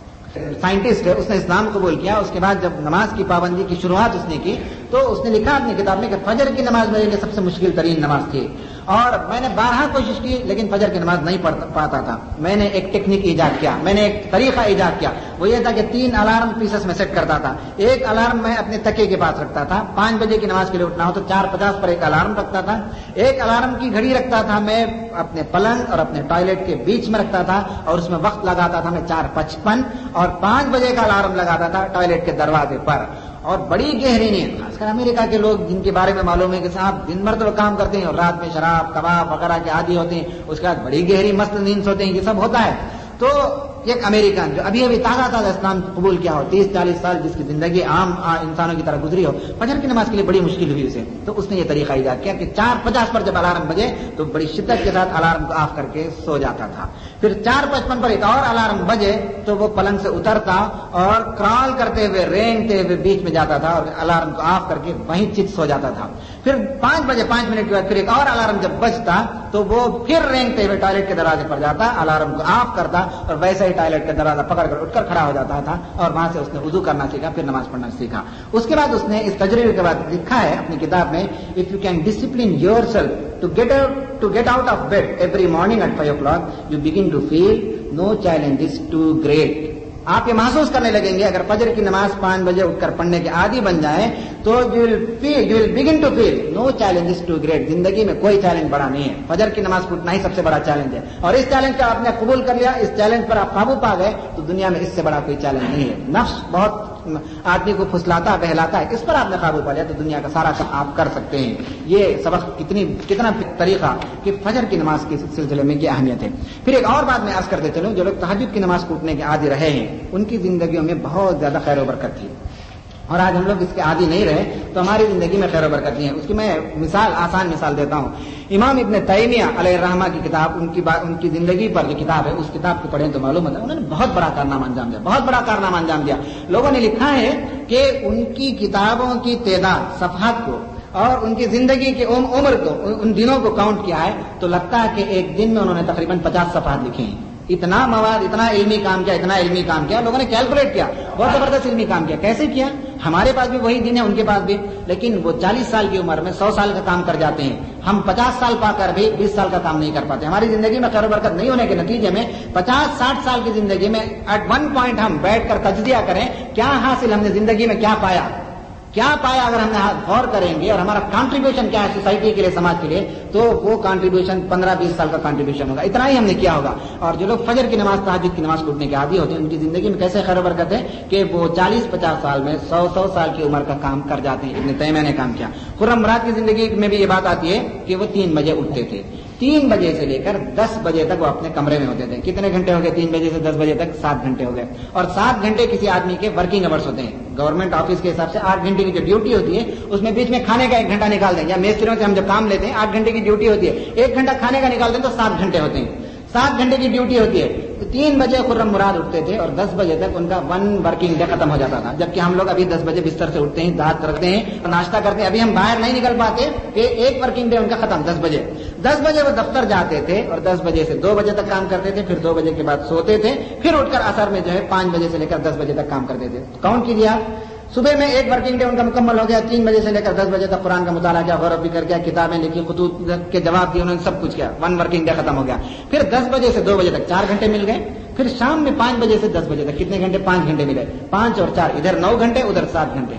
سائنٹسٹ ہے, اس نے اسلام قبول کیا. اس کے بعد جب نماز کی پابندی کی شروعات اس نے کی تو اس نے لکھا اپنی کتاب میں کہ فجر کی نماز میرے لیے سب سے مشکل ترین نماز تھی, اور میں نے بارہا کوشش کی لیکن فجر کی نماز نہیں پڑھ پاتا تھا. میں نے ایک ٹیکنیک ایجاد کیا, میں نے ایک طریقہ ایجاد کیا. وہ یہ تھا کہ 3 الارم پیسز میں سیٹ کرتا تھا. ایک الارم میں اپنے تکیے کے پاس رکھتا تھا, 5 بجے کی نماز کے لیے اٹھنا ہو تو 4:50 پر ایک الارم رکھتا تھا. ایک الارم کی گھڑی رکھتا تھا میں اپنے پلنگ اور اپنے ٹوائلٹ کے بیچ میں رکھتا تھا, اور اس میں وقت لگاتا تھا میں 4:55, اور 5 بجے کا الارم لگاتا تھا ٹوائلٹ کے دروازے پر. اور بڑی گہری نیند, خاص کر امریکہ کے لوگ جن کے بارے میں معلوم ہے کہ صاحب دن بھر تو کام کرتے ہیں اور رات میں شراب کباب وغیرہ کے عادی ہوتے ہیں, اس کے بعد بڑی گہری مست نیند سوتے ہیں, یہ سب ہوتا ہے. تو ایک امریکن جو ابھی تازہ اسلام قبول کیا ہو, 30-40 سال, جس کی زندگی عام انسانوں کی طرح گزری ہو, فجر کی نماز کے لیے بڑی مشکل ہوئی اسے, تو اس نے یہ طریقہ ایجاد کیا کہ 4:50 پر جب الارم بجے تو بڑی شدت کے ساتھ الارم کو آف کر کے سو جاتا تھا. پھر 4:55 پر ایک اور الارم بجے تو وہ پلنگ سے اترتا اور کرال کرتے ہوئے, رینگتے ہوئے بیچ میں جاتا تھا اور الارم کو آف کر کے وہیں چت سو جاتا تھا. پھر 5 بجے 5 منٹ کے بعد پھر ایک اور الارم جب بجتا تو وہ پھر رینگتے ہوئے ٹوائلٹ کے دروازے پر جاتا, الارم کو آف کرتا اور ویسے ہی ٹوائلٹ کا دروازہ پکڑ کر اٹھ کر کھڑا ہو جاتا تھا, اور وہاں سے اس نے وضو کرنا سیکھا, پھر نماز پڑھنا سیکھا. اس کے بعد اس نے اس تجربے کے بعد لکھا ہے اپنی کتاب میں, if you can discipline yourself to get out of bed every morning at 5 o'clock you begin to feel no challenge is too great. آپ یہ محسوس کرنے لگیں گے اگر فجر کی نماز 5 بجے اٹھ کر پڑھنے کے عادی بن جائیں تو you will begin to feel no challenge is too great. زندگی میں کوئی چیلنج بڑا نہیں ہے, فجر کی نماز پڑھنا ہی سب سے بڑا چیلنج ہے, اور اس چیلنج کو آپ نے قبول کر لیا, اس چیلنج پر آپ قابو پا گئے تو دنیا میں اس سے بڑا کوئی چیلنج نہیں ہے. نفس بہت آدمی کو پھسلاتا بہلاتا ہے, اس پر آپ نے قابو پا لیا تو دنیا کا سارا کام آپ کر سکتے ہیں. یہ سبق کتنا طریقہ کہ فجر کی نماز کے سلسلے میں کیا اہمیت ہے. پھر ایک اور بات میں عرض کرتے چلوں, جو لوگ تہجد کی نماز پڑھنے کے عادی رہے ہیں ان کی زندگیوں میں بہت زیادہ خیر و برکت تھی, اور آج ہم لوگ اس کے عادی نہیں رہے تو ہماری زندگی میں خیر و برکت نہیں ہے. اس کی میں آسان مثال دیتا ہوں. امام ابن تیمیہ علیہ الرحمہ کی کتاب, ان کی زندگی پر جو کتاب ہے, اس کتاب کو پڑھیں تو معلوم ہوتا ہے انہوں نے بہت بڑا کارنامہ انجام دیا. لوگوں نے لکھا ہے کہ ان کی کتابوں کی تعداد, صفحات کو اور ان کی زندگی کی عمر کو, ان دنوں کو کاؤنٹ کیا ہے تو لگتا ہے کہ ایک دن میں انہوں نے تقریباً 50 صفحات لکھے ہیں. اتنا مواد, اتنا علمی کام کیا, لوگوں نے کیلکولیٹ کیا, بہت زبردست علمی کام کیا. کیسے کیا؟ ہمارے پاس بھی وہی دن ہے, ان کے پاس بھی, لیکن وہ 40 سال کی عمر میں 100 سال کا کام کر جاتے ہیں. ہم 50 سال پا کر بھی 20 سال کا کام نہیں کر پاتے. ہماری زندگی میں خیر و برکت نہیں ہونے کے نتیجے میں 50-60 سال کی زندگی میں ایٹ ون پوائنٹ ہم بیٹھ کر تجزیہ کریں کیا حاصل, ہم نے زندگی میں کیا پایا. اگر ہم نے غور کریں گے اور ہمارا کنٹریبیوشن کیا ہے سوسائٹی کے لیے, سماج کے لیے, تو وہ کنٹریبیوشن 15-20 سال کا کنٹریبیوشن ہوگا. اتنا ہی ہم نے کیا ہوگا. اور جو لوگ فجر کی نماز, تہجد کی نماز پڑھنے کے عادی ہوتے ہیں ان کی زندگی میں کیسے خیر و برکت ہے کہ وہ 40-50 سال میں 100 سال کی عمر کا کام کر جاتے ہیں. ابن تیمیہ نے کام کیا. خرم مراد کی زندگی میں بھی یہ بات آتی ہے کہ وہ 3 بجے اٹھتے تھے. 3 بجے سے لے کر 10 بجے تک وہ اپنے کمرے میں ہوتے تھے. کتنے گھنٹے ہو گئے؟ 3 بجے سے 10 بجے تک 7 گھنٹے ہو گئے. اور 7 گھنٹے کسی آدمی کے ورکنگ آورس ہوتے ہیں. گورنمنٹ آفس کے حساب سے 8 گھنٹے کی جو ڈیوٹی ہوتی ہے اس میں بیچ میں کھانے کا 1 گھنٹہ نکال دیں, یا میستریوں سے ہم جو کام لیتے ہیں 8 گھنٹے کی ڈیوٹی ہوتی ہے, 1 گھنٹہ کھانے کا نکال دیں تو 7 گھنٹے ہوتے ہیں. 7 گھنٹے کی ڈیوٹی ہوتی ہے. 3 بجے خرم مراد اٹھتے تھے اور 10 بجے تک ان کا 1 ورکنگ ڈے ختم ہو جاتا تھا. جبکہ ہم لوگ ابھی 10 بجے بستر سے اٹھتے ہیں, دانت رکھتے ہیں اور ناشتہ کرتے ہیں, ابھی ہم باہر نہیں نکل پاتے کہ 1 ورکنگ ڈے ان کا ختم 10 بجے. 10 بجے وہ دفتر جاتے تھے اور 10 بجے سے 2 بجے تک کام کرتے تھے, پھر 2 بجے کے بعد سوتے تھے, پھر اٹھ کر عصر میں جو ہے 5 بجے سے لے کر 10 بجے تک کام کرتے تھے. کاؤنٹ کیجیے آپ, صبح میں 1 ورکنگ ڈے ان کا مکمل ہو گیا. 3 بجے سے لے کر 10 بجے تک قرآن کا مطالعہ کیا, غور و فکر کیا, کتابیں لکھی, خطوط کے جواب دیے, انہوں نے سب کچھ کیا. 1 ورکنگ ڈے ختم ہو گیا. پھر 10 بجے سے 2 بجے تک 4 گھنٹے مل گئے. پھر شام میں 5 بجے سے 10 بجے تک کتنے گھنٹے؟ 5 گھنٹے ملے. 5 اور 4 ادھر 9 گھنٹے, ادھر 7 گھنٹے.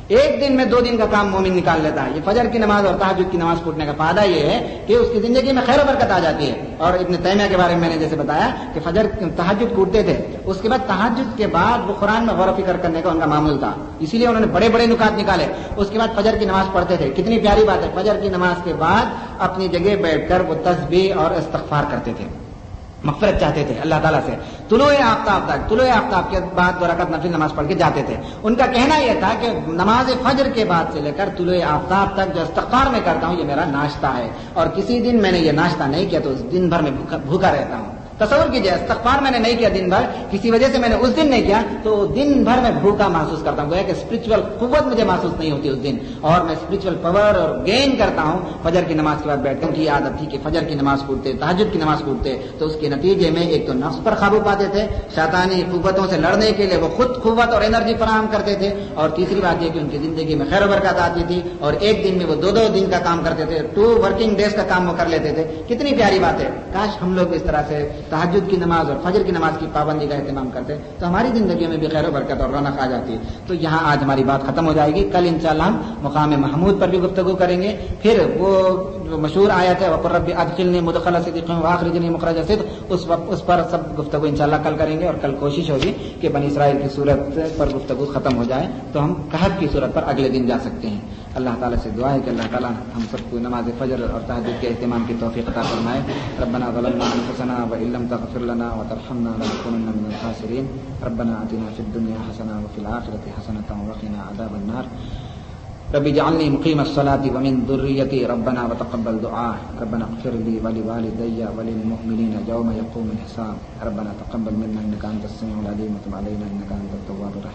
ایک دن میں 2 دن کا کام مومن نکال لیتا ہے. یہ فجر کی نماز اور تہجد کی نماز پڑھنے کا فائدہ یہ ہے کہ اس کی زندگی میں خیر و برکت آ جاتی ہے. اور ابن تیمیہ کے بارے میں نے جیسے بتایا کہ تہجد کوٹتے تھے, اس کے بعد تہجد کے بعد وہ قرآن میں غور و فکر کرنے کا ان کا معمول تھا, اسی لیے انہوں نے بڑے بڑے نکات نکالے. اس کے بعد فجر کی نماز پڑھتے تھے. کتنی پیاری بات ہے, فجر کی نماز کے بعد اپنی جگہ بیٹھ کر وہ تسبیح اور استغفار کرتے تھے, مغفرت چاہتے تھے اللہ تعالیٰ سے. طلوع آفتاب کے بعد 2 رکعت نفل نماز پڑھ کے جاتے تھے. ان کا کہنا یہ تھا کہ نماز فجر کے بعد سے لے کر طلوع آفتاب تک جو استغفار میں کرتا ہوں یہ میرا ناشتہ ہے, اور کسی دن میں نے یہ ناشتہ نہیں کیا تو اس دن بھر میں بھوکا رہتا ہوں. تصور کیجئے, استغفار میں نے نہیں کیا دن بھر, کسی وجہ سے میں نے اس دن نہیں کیا تو دن بھر میں بھوکا محسوس کرتا ہوں. گویا کہ اسپرچل قوت مجھے محسوس نہیں ہوتی اس دن, اور میں اسپرچل پاور اور گین کرتا ہوں فجر کی نماز کے بعد بیٹھ کر. کی عادت تھی کہ فجر کی نماز پڑھتے, تہجد کی نماز پڑھتے, تو اس کے نتیجے میں ایک تو نفس پر قابو پاتے تھے, شیطانی قوتوں سے لڑنے کے لیے وہ خود قوت اور انرجی فراہم کرتے تھے, اور تیسری بات یہ کہ ان کی زندگی میں خیر و برکت آتی تھی, اور ایک دن میں وہ 2 دن کا کام کرتے تھے, 2 ورکنگ ڈیز کا کام وہ کر لیتے تھے. کتنی پیاری بات ہے. کاش ہم لوگ اس طرح سے تہجد کی نماز اور فجر کی نماز کی پابندی کا اہتمام کرتے تو ہماری زندگیوں میں بھی خیر و برکت اور رونق آ جاتی. تو یہاں آج ہماری بات ختم ہو جائے گی. کل انشاءاللہ ہم مقام محمود پر بھی گفتگو کریں گے. پھر وہ جو مشہور آیت ہے وَقُلْ رَبِّ أَدْخِلْنِي مُدْخَلَ صِدْقٍ وَأَخْرِجْنِي مُخْرَجَ صِدْقٍ, اس پر سب گفتگو انشاءاللہ کل کریں گے. اور کل کوشش ہوگی کہ بنی اسرائیل کی صورت پر گفتگو ختم ہو جائے تو ہم کہف کی صورت پر اگلے دن جا سکتے ہیں. اللہ تعالیٰ سے دعا ہے کہ اللہ تعالیٰ ہم سب کو نماز فجر اور تہجد کے اہتمام کی توفیق عطا فرمائے. ربنا ظلمنا انفسنا وان لم تغفر لنا وترحمنا لنكونن من الخاسرين. ربنا آتنا في الدنيا حسنة وفي الآخرة حسنة وقنا عذاب النار. رب اجعلني مقيم الصلاة ومن ذريتي ربنا وتقبل دعاء. ربنا اغفر لي ولوالدي وللمؤمنين يوم يقوم الحساب. ربنا تقبل منا إنك أنت السميع العليم وتب علينا إنك أنت التواب الرحيم.